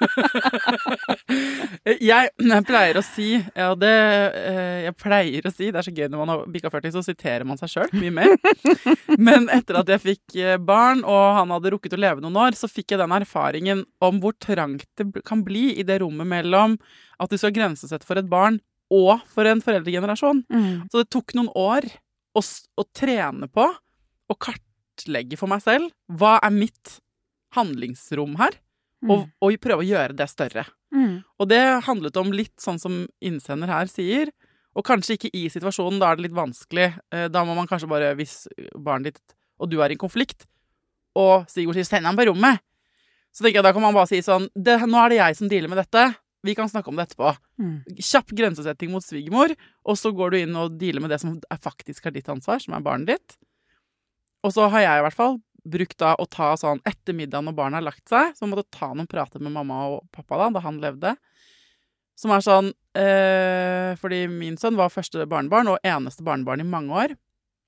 jeg, jeg pleier å si, ja det, jeg pleier å si, det er så gøy når man har bikka førti, så siterer man seg selv mye mer. Men etter at jeg fikk barn, og han hadde rukket å leve noen år, så fikk jeg den erfaringen om hvor trangt det kan bli i det rommet mellom at du skal grensesette for et barn, og for en foreldregenerasjon. Mm. Så det tok noen år å, å trene på, og kartlegge for meg selv, hva er mitt handlingsrom her, mm. og, og prøve å gjøre det større. Mm. Og det handlet om litt sånn som innsender her sier, og kanskje ikke i situasjonen, da er det litt vanskelig, da må man kanskje bare, hvis barnet ditt og du er i konflikt, og Sigurd sier, send ham på rommet, så tenker jeg, da kan man bare si sånn, det, nå er det jeg som dealer med dette, vi kan snakke om det etterpå. Mm. Kjapp grensesetting mot svigermor, og så går du inn og dealer med det som er faktisk er ditt ansvar, som er barnet ditt. Og så har jeg i hvert fall brukt da å ta sånn etter middagen når barnet har lagt seg, så måtte ta noen prater med mamma og pappa da, da han levde. Som er sånn, eh, fordi min sønn var første barnebarn, og eneste barnebarn i mange år.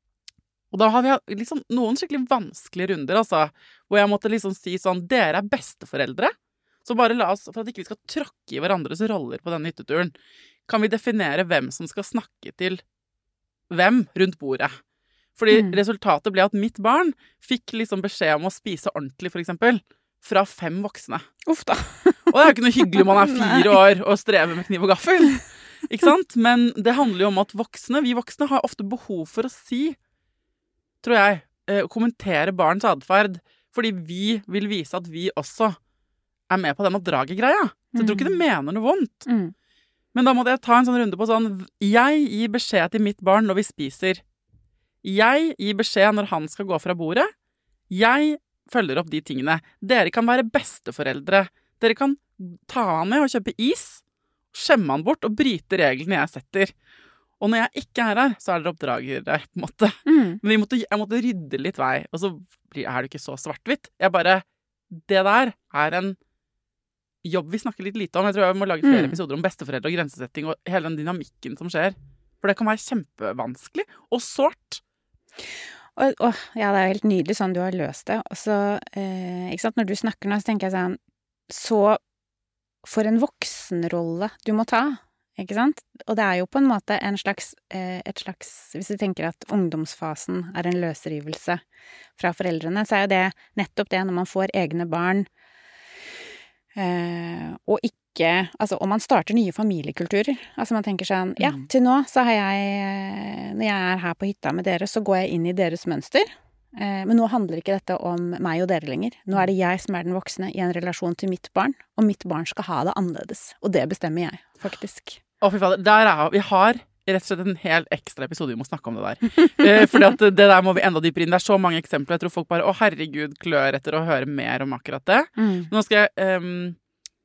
Og da hadde jeg liksom noen skikkelig vanskelige runder, altså, hvor jeg måtte liksom si sånn, dere er besteforeldre, så bare la oss, for at ikke vi skal tråkke i hverandres roller på denne hytteturen, kan vi definere hvem som skal snakke til hvem rundt bordet. Fordi mm. resultatet ble at mitt barn fikk liksom beskjed om å spise ordentlig, for eksempel, fra fem voksne. Uff da. Og det er jo ikke noe hyggelig om man er fire år og strever med kniv og gaffel. Ikke sant? Men det handler jo om at voksne, vi voksne har ofte behov for å si, tror jeg, å kommentere barns adferd, fordi vi vil vise at vi også er med på den oppdraget-greia. Så jeg tror ikke det mener noe vondt. Mm. Men da måtte jeg ta en sånn runde på sånn, jeg gir beskjed til mitt barn når vi spiser. Jeg gir beskjed når han skal gå fra bordet. Jeg følger opp de tingene. Dere kan være besteforeldre. Dere kan ta han med og kjøpe is, skjemme han bort og bryte reglene jeg setter. Og når jeg ikke er her, så er dere oppdragere, på en måte. Mm. Men jeg måtte, jeg måtte rydde litt vei, og så er det ikke så svart-hvitt. Jeg bare, det der er en jobb vi snakker litt lite om. Jeg tror jeg må lage flere mm. episoder om besteforeldre og grensesetting og hele den dynamikken som skjer. For det kan være kjempevanskelig og sårt. Og, og, ja, det er helt nydelig sånn du har løst det. Og så, eh, ikke sant, når du snakker nå, så tenker jeg sånn, så for en voksenrolle du må ta, ikke sant? Og det er jo på en måte en slags, eh, et slags, hvis du tenker at ungdomsfasen er en løsrivelse fra foreldrene, så er jo det nettopp det når man får egne barn, Uh, og ikke, altså om man starter nye familiekulturer, altså man tenker sånn, ja, til nå så har jeg, når jeg er her på hytta med dere, så går jeg inn i deres mønster, uh, men nå handler ikke dette om meg og dere lenger, nå er det jeg som er den voksne i en relasjon til mitt barn, og mitt barn skal ha det annerledes, og det bestemmer jeg, faktisk. Å, fy fader, der er vi har rett og slett en helt ekstra episode vi må snakke om det der. eh, fordi at det der må vi enda dypere inn. Det er så mange eksempler. Jeg tror folk bare, å herregud, klør etter å høre mer om akkurat det. Mm. Nå skal jeg, um,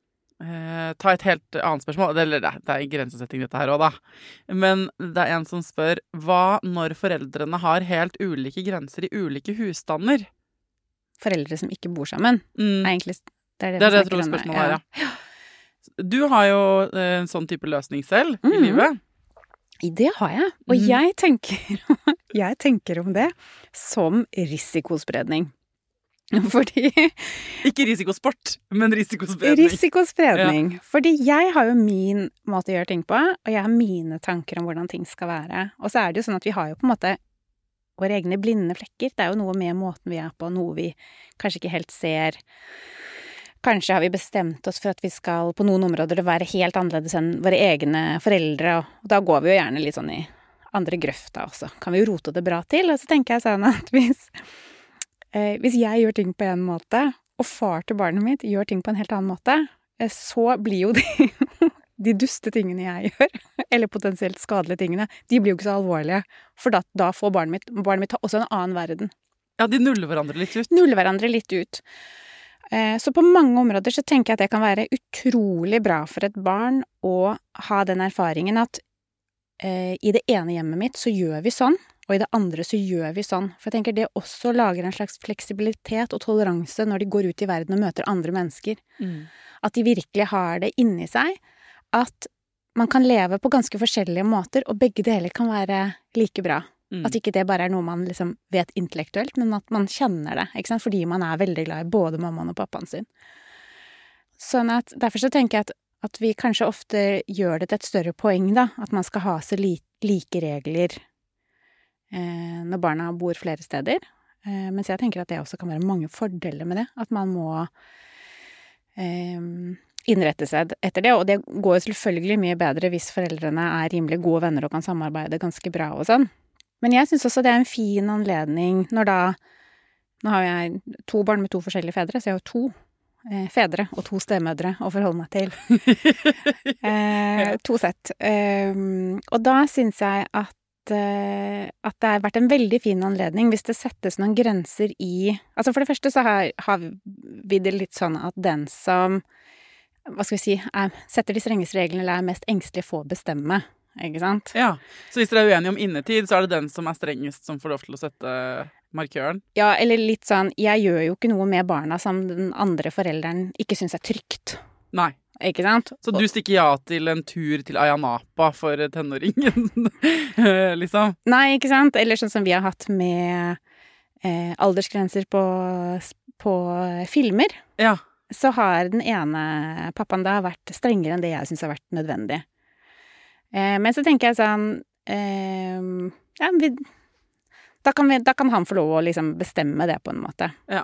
eh, ta et helt annet spørsmål. Det, det, det er grensesetting dette her også, da. Men det er en som spør, hva når foreldrene har helt ulike grenser i ulike husstander? Foreldre som ikke bor sammen, Mm. er egentlig det er det, Det er det vi jeg tror snakker om, spørsmålet er, ja. Du har jo eh, en sånn type løsning selv i Mhm. livet. I det har jeg, og Mhm. jeg tenker, jeg tenker om det som risikospredning. Fordi Ikke risikosport, men risikospredning. Risikospredning. Fordi jeg har jo min måte å gjøre ting på, og jeg har mine tanker om hvordan ting skal være. Og så er det jo sånn at vi har jo på en måte våre egne blinde flekker. Det er jo noe med måten vi er på, noe vi kanskje ikke helt ser. Kanskje har vi bestemt oss for at vi skal på noen områder være helt annerledes enn våre egne foreldre, og da går vi jo gjerne litt sånn i andre grøfta også. Kan vi jo rote det bra til, og så tenker jeg sånn at hvis, eh, hvis jeg gjør ting på en måte, og far til barnet mitt gjør ting på en helt annen måte, eh, så blir jo de, de duste tingene jeg gjør, eller potensielt skadelige tingene, de blir jo ikke så alvorlige, for da, da får barnet mitt, barnet mitt også en annen verden. Ja, de nuller hverandre litt ut. Nuller hverandre litt ut. Så på mange områder så tenker jeg at det kan være utrolig bra for et barn å ha den erfaringen at eh, i det ene hjemmet mitt så gjør vi sånn, og i det andre så gjør vi sånn. For jeg tenker det også lager en slags fleksibilitet og toleranse når de går ut i verden og møter andre mennesker. Mm. At de virkelig har det inni seg, at man kan leve på ganske forskjellige måter, og begge deler kan være like bra. Mm. At ikke det bare er noe man liksom vet intellektuelt, men at man kjenner det, ikke sant? Fordi man er veldig glad i både mammaen og pappaen sin. Sånn at, derfor så tenker jeg at, at vi kanskje ofte gjør det til et større poeng da, at man skal ha så li, like regler eh, når barna bor flere steder. Eh, mens jeg tenker at det også kan være mange fordeler med det, at man må eh, innrette seg etter det, og det går jo selvfølgelig mye bedre hvis foreldrene er rimelig gode venner og kan samarbeide ganske bra og sånn. Men jeg synes også det er en fin anledning når da, nå har jeg to barn med to forskjellige fedre, så jeg har jo to eh, fedre og to stemødre å forholde meg til. eh, to sett. Um, og da synes jeg at, uh, at det har vært en veldig fin anledning hvis det settes noen grenser i, altså for det første så har, har vi det litt sånn at den som, hva skal vi si, er, setter de strengeste reglene eller er mest engstelig for å bestemme. Ikke sant? Ja, så hvis dere er uenige om innetid, så er det den som er strengest som får lov til å sette markøren? Ja, eller litt sånn, jeg gjør jo ikke noe med barna som den andre forelderen ikke synes er trygt. Nei. Ikke sant? Så du stikker ja til en tur til Ayanapa for tenåringen, liksom? Nei, ikke sant? Eller sånn som vi har hatt med eh, aldersgrenser på, på filmer. Ja. Så har den ene pappaen da vært strengere enn det jeg synes har vært nødvendig. Eh, men så tenker jeg sånn, eh, ja, vi, da, kan vi, da kan han få lov å liksom bestemme det på en måte. Ja.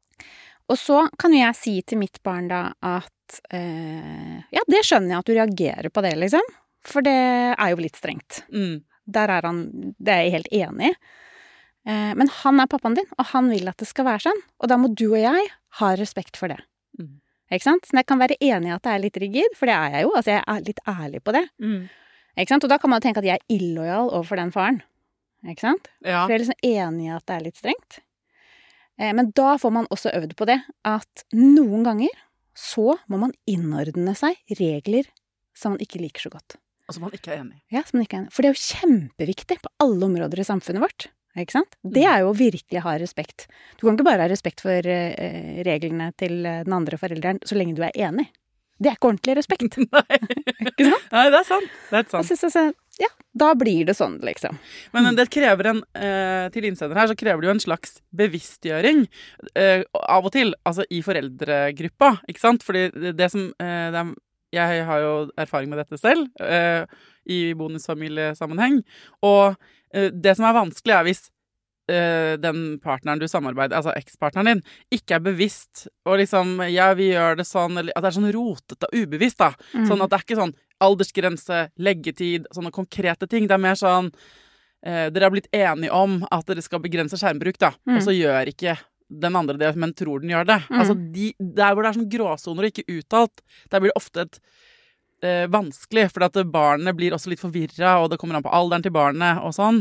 Og så kan jo jeg si til mitt barn da at, eh, ja, det skjønner jeg at du reagerer på det, liksom. For det er jo litt strengt. Mm. Der er han, det er jeg helt enig i. Eh, men han er pappaen din, og han vil at det skal være sånn. Og da må du og jeg ha respekt for det. Mm. Ikke sant? Så jeg kan være enig i at det er litt rigid, for det er jeg jo. Altså, jeg er litt ærlig på det. Mm. Ikke sant? Og da kan man tenke at jeg er illojal overfor den faren. Ikke sant? Ja. For jeg er liksom enig i at det er litt strengt. Eh, men da får man også øvd på det, at noen ganger så må man innordne seg regler som man ikke liker så godt. Altså man ikke er enig. Ja, som man ikke er enig. For det er jo kjempeviktig på alle områder i samfunnet vårt. Ikke sant? Det er jo virkelig å ha respekt. Du kan ikke bare ha respekt for eh, reglene til den andre forelderen så lenge du er enig. Det er ikke ordentlig respekt. Nei. Ikke sant? Nei, det er sant. Det er sant. Jeg synes, altså, ja, da blir det sånn, liksom. Men det krever en, eh, til innsender her, så krever det jo en slags bevisstgjøring eh, av og til, altså i foreldregruppa, ikke sant? Fordi det, det som, eh, det er, jeg har jo erfaring med dette selv, eh, i bonusfamiliesammenheng, og eh, det som er vanskelig er hvis Uh, den partneren du samarbeider, altså ekspartneren din, ikke er bevisst, og liksom, ja, vi gjør det sånn, eller at det er sånn rotet og ubevisst, da. Mm. Sånn at det er ikke sånn aldersgrense, leggetid, sånne konkrete ting. Det er mer sånn, uh, dere har blitt enige om at dere skal begrense skjermbruk, da, mm. og så gjør ikke den andre det, men tror den gjør det. Mm. Altså, de, der hvor det er sånn gråsoner og ikke uttalt, der blir det ofte et Eh, vanskelig, for at barnet blir også litt forvirret, og det kommer an på alderen til barnet og sånn.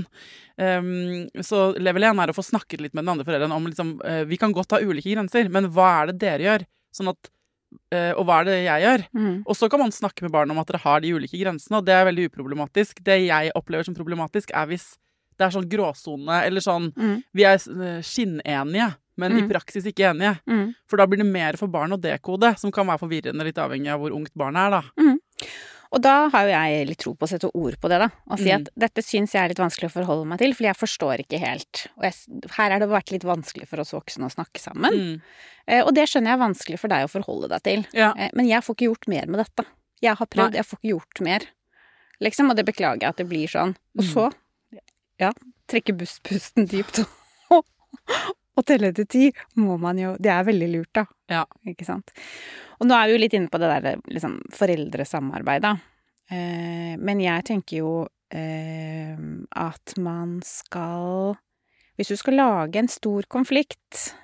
Um, så level én er å få snakket litt med den andre foreldren om liksom, uh, vi kan godt ha ulike grenser, men hva er det dere gjør? Sånn at uh, og hva er det jeg gjør? Mm. Og så kan man snakke med barn om at dere har de ulike grensene, og det er veldig uproblematisk. Det jeg opplever som problematisk er hvis det er sånn gråzone, eller sånn, Mm. vi er uh, skinnenige, men Mm. i praksis ikke enige. Mm. For da blir det mer for barn å dekode, som kan være forvirrende, litt avhengig av hvor ungt barnet er, da. Mm. Og da har jo jeg litt tro på å sette ord på det, da. Og si Mm. at dette syns jeg er litt vanskelig å forholde meg til, fordi jeg forstår ikke helt. Og jeg, her har det vært litt vanskelig for oss voksne å snakke sammen. Mm. Eh, og det skjønner jeg er vanskelig for deg å forholde deg til. Ja. Eh, men jeg får ikke gjort mer med dette. Jeg har prøvd, Nei. jeg får ikke gjort mer. Liksom, og det beklager jeg at det blir sånn. Og Mm. så, ja, trekke bus- pusten dypt og, og telle til ti, må man jo, det er veldig lurt da. Ja. Ikke sant? Og nå er vi jo litt inne på det der, liksom, foreldresamarbeid da. Eh, men jeg tenker jo eh, at man skal, hvis du skal lage en stor konflikt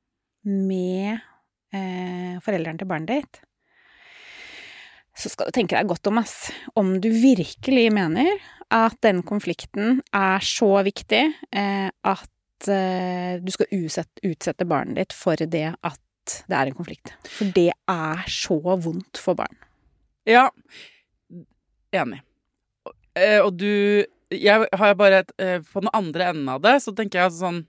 med eh, foreldrene til barnet ditt, så skal du tenke deg godt om, ass. Om du virkelig mener at den konflikten er så viktig eh, at eh, du skal utsette, utsette barnet ditt for det at det er en konflikt. For det er så vondt for barn. Ja, enig. Eh, og du, jeg har bare et, eh, på den andre enden av det, så tenker jeg sånn,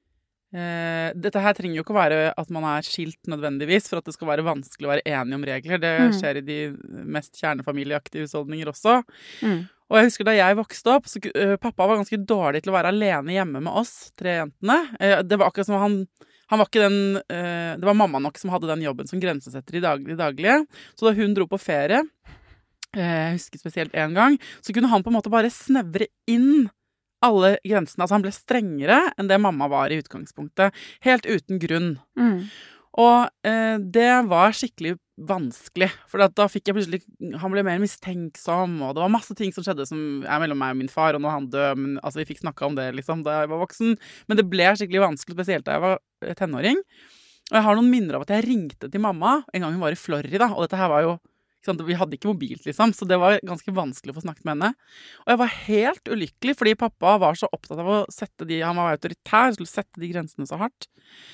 eh, dette her trenger jo ikke være at man er skilt nødvendigvis, for at det skal være vanskelig å være enig om regler. Det Mm. skjer i de mest kjernefamilieaktive husholdninger også. Mm. Og jeg husker da jeg vokste opp, så uh, pappa var ganske dårlig til å være alene hjemme med oss, tre jentene. Uh, det var akkurat som han, han var ikke den, uh, det var mamma nok som hadde den jobben som grensesetter i daglig, daglige. Så da hun dro på ferie, uh, jeg husker spesielt en gang, så kunne han på en måte bare snevre inn alle grensene. Altså han ble strengere enn det mamma var i utgangspunktet, helt uten grunn. Mm. Og eh, det var skikkelig vanskelig, for da fikk jeg plutselig, han ble mer mistenksom, og det var masse ting som skjedde som er mellom meg og min far, og når han døde, men altså vi fikk snakket om det liksom da jeg var voksen, men det ble skikkelig vanskelig, spesielt da jeg var tenåring. Og jeg har noen minner av at jeg ringte til mamma en gang hun var i Florida, og dette her var jo, ikke sant, vi hadde ikke mobilt liksom, så det var ganske vanskelig å få snakket med henne. Og jeg var helt ulykkelig, fordi pappa var så opptatt av å sette de, han var autoritær, skulle sette de grensene så hardt.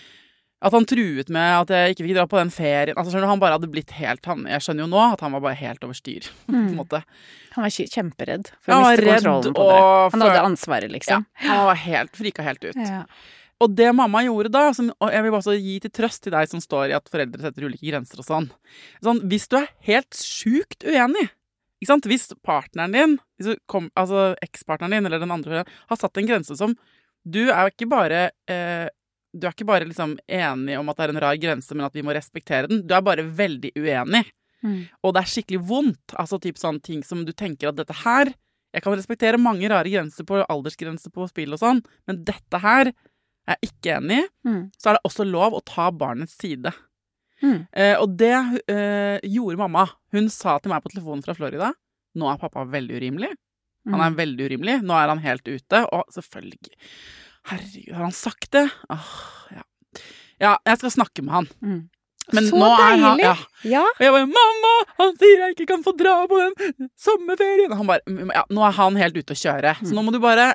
At han truet med at jeg ikke fikk dra på den ferien. Altså, skjønner du, han bare hadde blitt helt, han, jeg skjønner jo nå at han var bare helt over styr, på en måte. Han var kjemperedd for Han å var miste redd kontrollen på og det. Han for- hadde ansvaret, liksom. Ja, han var helt, frika helt ut. Ja. Og det mamma gjorde da, som, og jeg vil bare også gi til trøst til deg som står i at foreldre setter ulike grenser og sånn. Sånn, hvis du er helt sjukt uenig, ikke sant? Hvis partneren din, hvis du kom, altså ekspartneren din eller den andre, har satt en grense som, du er ikke bare, eh, du er ikke bare liksom enig om at det er en rar grense, men at vi må respektere den. Du er bare veldig uenig. Mm. Og det er skikkelig vondt. Altså typ sånne ting som du tenker at dette her, jeg kan respektere mange rare grenser på aldersgrenser på spill og sånn, men dette her er jeg ikke enig i. Mm. Så er det også lov å ta barnets side. Mm. Eh, og det eh, gjorde mamma. Hun sa til meg på telefonen fra Florida, nå er pappa veldig urimelig. Han er veldig urimelig. Nå er han helt ute, og selvfølgelig... Herregud, har han sagt det? Åh, ja. Ja, jeg skal snakke med han. Mm. Men Så nå er han, deilig! ja. Ja. Og jeg bare, mamma, han sier jeg ikke kan få dra på den sommerferien. Og han bare, ja, nå er han helt ute å kjøre. Så nå må du bare,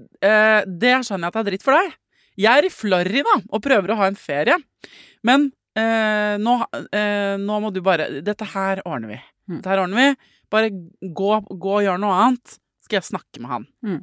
eh, det skjønner jeg at det er dritt for deg. Jeg er i Florida og prøver å ha en ferie. Men eh, nå, eh, nå må du bare, dette her ordner vi. Mm. Dette her ordner vi. Bare gå, gå og gjøre noe annet. Skal jeg snakke med han. Mm.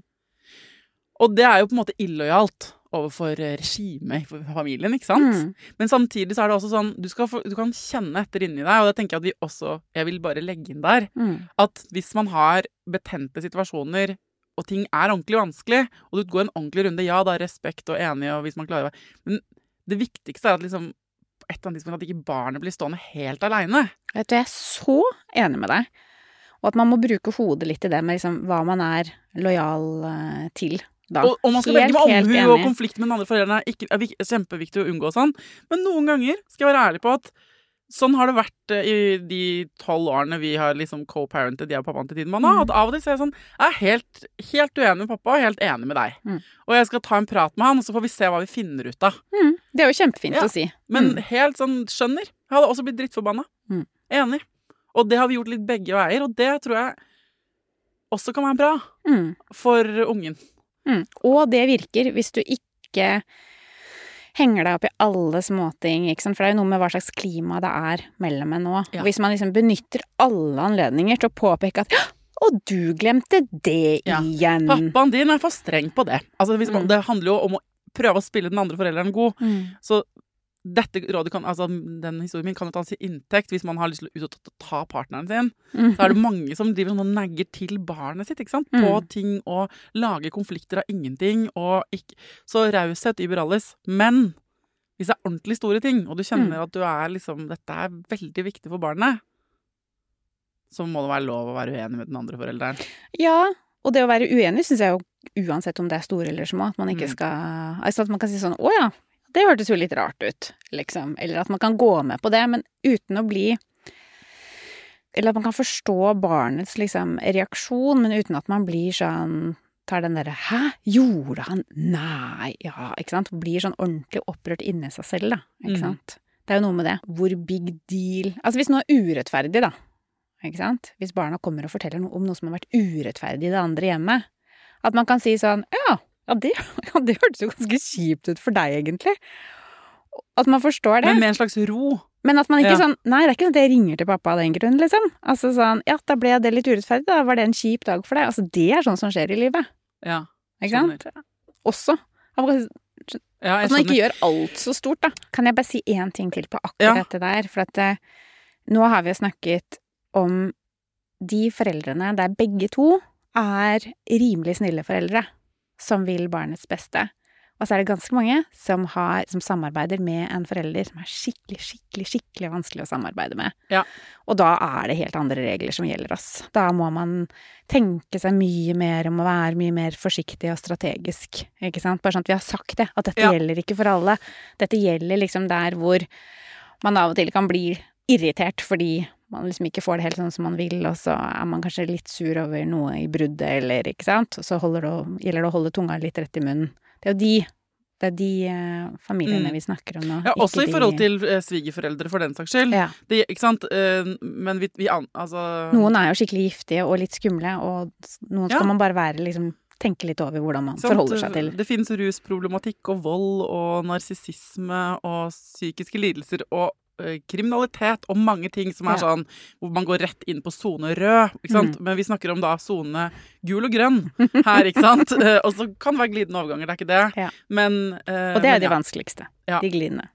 Og det er jo på en måte illojalt overfor regimet i familien, ikke sant? Mm. Men samtidig så er det også sånn, du, skal få, du kan kjenne etter inni deg, og det tenker jeg at vi også, jeg vil bare legge inn der, Mm. at hvis man har betente situasjoner, og ting er ordentlig vanskelig, og du går en ordentlig runde, ja, da er respekt og enig, og hvis man klarer det, men det viktigste er at liksom, på et eller annet tidspunkt at ikke barnet blir stående helt alene. Vet du, jeg er så enig med deg. Og at man må bruke hodet litt i det med liksom, hva man er lojal eh, til. Da. Og, og man skal Helt, velge med helt omhu og enig. konflikt med den andre foreldrene er, ikke, er vik- kjempeviktig å unngå sånn. Men noen ganger skal jeg være ærlig på at sånn har det vært eh, i de tolv årene vi har liksom co-parented, jeg og pappaen til tiden man har, Mm. at av og til så er jeg sånn, jeg er helt, helt uenig med pappa og helt enig med deg. Mm. Og jeg skal ta en prat med han, og så får vi se hva vi finner ut av. Mm. Det er jo kjempefint Ja. å si. Men Mm. helt sånn, skjønner. Jeg hadde også blitt drittforbanna. Mm. Enig. Og det har vi gjort litt begge veier, og det tror jeg også kan være bra Mm. for ungen. Mm. Og det virker hvis du ikke henger deg opp i alle småting, ikke sant? For det er jo noe med hva slags klima det er mellom en nå. Ja. Hvis man liksom benytter alle anledninger til å påpeke at «Å, du glemte det Ja. igjen!» Pappaen din er for streng på det. Altså, hvis man, Mm. Det handler jo om å prøve å spille den andre forelderen god. Mm. Så dette rådet kan, altså den historien min kan jo tas i inntekt hvis man har lyst til å ut og ta partneren sin. Mm. Så er det mange som driver sånn og negger til barnet sitt, ikke sant? På Mm. ting og lager konflikter av ingenting. Og ikke, så raushet über alles. Men hvis det er ordentlig store ting, og du kjenner Mm. at du er liksom, dette er veldig viktig for barnet, så må det være lov å være uenig med den andre forelderen. Ja, og det å være uenig synes jeg jo uansett om det er store eller små, at man ikke Mm. skal, altså at man kan si sånn, å ja, det hørtes jo litt rart ut, liksom. Eller at man kan gå med på det, men uten å bli, eller at man kan forstå barnets liksom reaksjon, men uten at man blir sånn, tar den der, hæ, gjorde han? Nei, ja, ikke sant? Blir sånn ordentlig opprørt inni seg selv, da, ikke Mm. sant? Det er jo noe med det. Hvor big deal? Altså hvis noe er urettferdig, da, ikke sant? Hvis barna kommer og forteller noe om noe som har vært urettferdig i det andre hjemmet, at man kan si sånn, ja, ja, det, ja, det hørtes jo ganske kjipt ut for deg, egentlig. At man forstår det. Men med en slags ro. Men at man ikke Ja. sånn, nei, det er ikke sånn at jeg ringer til pappa av den grunn, liksom. Altså sånn, ja, da ble det litt urettferdig, da var det en kjip dag for deg. Altså, det er sånn som skjer i livet, Ja, ikke sant? Også. At man ja jeg at man ikke skjønner. gjør alt så stort, da. Kan jeg bare si en ting til på akkurat Ja. dette der? For at eh, nå har vi jo snakket om de foreldrene der begge to er rimelig snille foreldre som vil barnets beste. Og så er det ganske mange som, har, som samarbeider med en forelder som er skikkelig, skikkelig, skikkelig vanskelig å samarbeide med. Ja. Og da er det helt andre regler som gjelder oss. Da må man tenke seg mye mer om å være mye mer forsiktig og strategisk, ikke sant? Bare sånn at vi har sagt det, at dette Ja. gjelder ikke for alle. Dette gjelder liksom der hvor man av og til kan bli irritert fordi man liksom ikke får det helt sånn som man vil, og så er man kanskje litt sur over noe i bruddet, eller ikke sant? Og så holder det, å- gjelder det å holde tunga litt rett i munnen. Det er jo de, det er de eh, familiene Mm. vi snakker om nå. Ja, ikke også i de- forhold til eh, svigerforeldre, for den saks skyld. Ja. Det, ikke sant? Eh, men vi, vi an, altså Noen er jo skikkelig giftige og litt skumle, og noen skal Ja. man bare være liksom, tenke litt over hvordan man sant, forholder seg til. Det finnes rusproblematikk og vold og narsissisme og psykiske lidelser og eh, kriminalitet og mange ting som er Ja. sånn hvor man går rett inn på sone rød, ikke sant? Mm. Men vi snakker om da sone gul og grønn her, ikke sant? Eh, og så kan det være glidende overganger, det er ikke det. Ja. Men, eh, Og det er men jo de ja. vanskeligste. Ja. De glidende.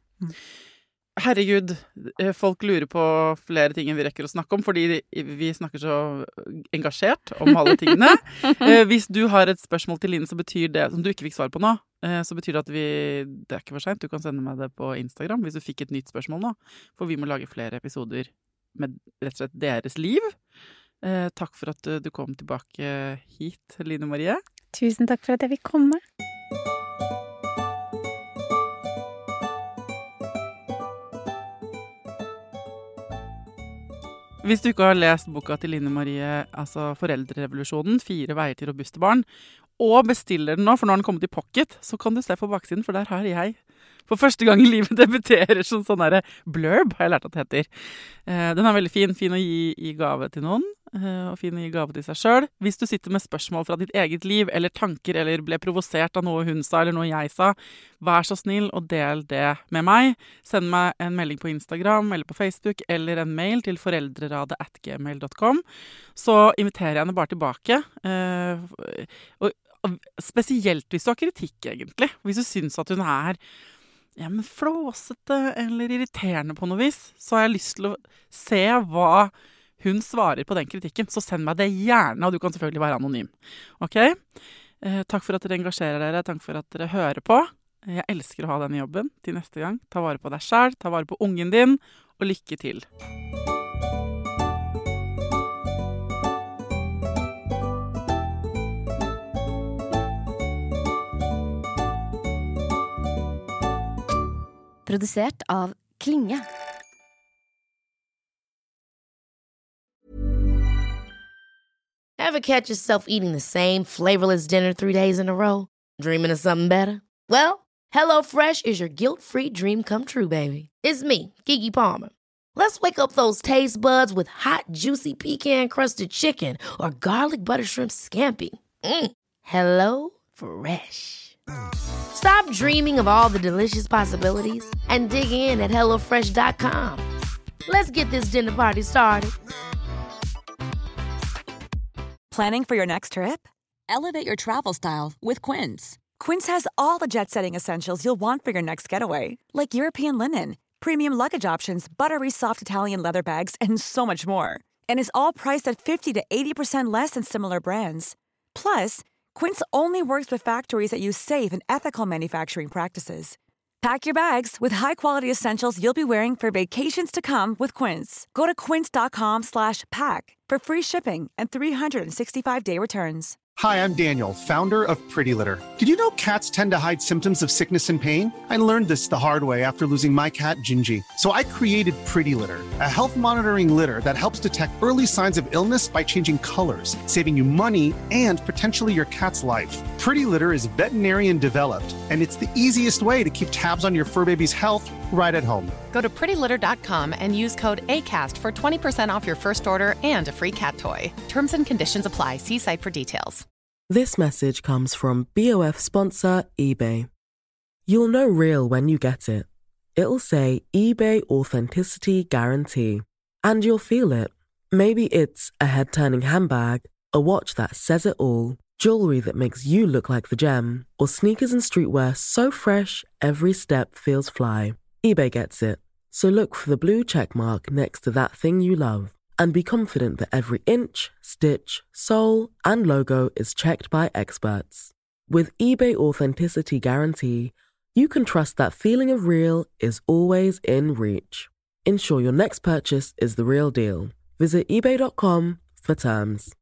Herregud, eh, folk lurer på flere ting enn vi rekker å snakke om, fordi vi snakker så engasjert om alle tingene. Eh, hvis du har et spørsmål til Line som betyr det, som du ikke fikk svar på nå, eh, så betyr det at vi, det er ikke for sent, du kan sende meg det på Instagram hvis du fikk et nytt spørsmål nå, for vi må lage flere episoder med rett og slett deres liv. Eh, takk for at du kom tilbake hit, Line Marie. Tusen takk for at jeg fikk komme. Hvis du ikke har lest boka til Line Marie, altså Foreldrerevolusjonen, Fire veier til robuste barn, og bestiller den nå, for nå har den kommet i pocket, så kan du se på baksiden, for der har jeg for første gang i livet debuterer som sånn der blurb, har jeg lært at det heter. Eh, den er veldig fin, fin å gi i gave til noen, eh, og fin å gi gave til seg selv. Hvis du sitter med spørsmål fra ditt eget liv, eller tanker, eller ble provosert av noe hun sa, eller noe jeg sa, vær så snill og del det med meg. Send meg en melding på Instagram, eller på Facebook, eller en mail til foreldreradet at gmail dot com. Så inviterer jeg henne bare tilbake. Eh, og spesielt hvis du har kritikk, egentlig. Hvis du synes at hun er ja, men flåsete eller irriterende på noe vis, så har jeg lyst til å se hva hun svarer på den kritikken. Så send meg det gjerne, og du kan selvfølgelig være anonym. Ok? Eh, takk for at dere engasjerer dere, takk for at dere hører på. Jeg elsker å ha denne jobben til neste gang. Ta vare på deg selv, ta vare på ungen din, og lykke til. Produsert av Klinge. Ever catch yourself eating the same flavorless dinner three days in a row? Dreaming of something better? Well, HelloFresh is your guilt-free dream come true, baby. It's me, Keke Palmer. Let's wake up those taste buds with hot, juicy pecan-crusted chicken or garlic butter shrimp scampi. Mm. Hello Fresh. Stop dreaming of all the delicious possibilities and dig in at hello fresh dot com. Let's get this dinner party started. Planning for your next trip? Elevate your travel style with Quince. Quince has all the jet-setting essentials you'll want for your next getaway, like European linen, premium luggage options, buttery soft Italian leather bags, and so much more. And is all priced at fifty to eighty percent less than similar brands. Plus, Quince only works with factories that use safe and ethical manufacturing practices. Pack your bags with high-quality essentials you'll be wearing for vacations to come with Quince. Go to quince.com slash pack for free shipping and three sixty-five day returns. Hi, I'm Daniel, founder of Pretty Litter. Did you know cats tend to hide symptoms of sickness and pain? I learned this the hard way after losing my cat, Gingy. So I created Pretty Litter, a health monitoring litter that helps detect early signs of illness by changing colors, saving you money and potentially your cat's life. Pretty Litter is veterinarian developed, and it's the easiest way to keep tabs on your fur baby's health right at home. Go to pretty litter dot com and use code ACAST for twenty percent off your first order and a free cat toy. Terms and conditions apply. See site for details. This message comes from B O F sponsor eBay. You'll know real when you get it. It'll say eBay Authenticity Guarantee. And you'll feel it. Maybe it's a head-turning handbag, a watch that says it all, jewelry that makes you look like the gem, or sneakers and streetwear so fresh every step feels fly. eBay gets it. So look for the blue check mark next to that thing you love. And be confident that every inch, stitch, sole, and logo is checked by experts. With eBay Authenticity Guarantee, you can trust that feeling of real is always in reach. Ensure your next purchase is the real deal. Visit ebay dot com for terms.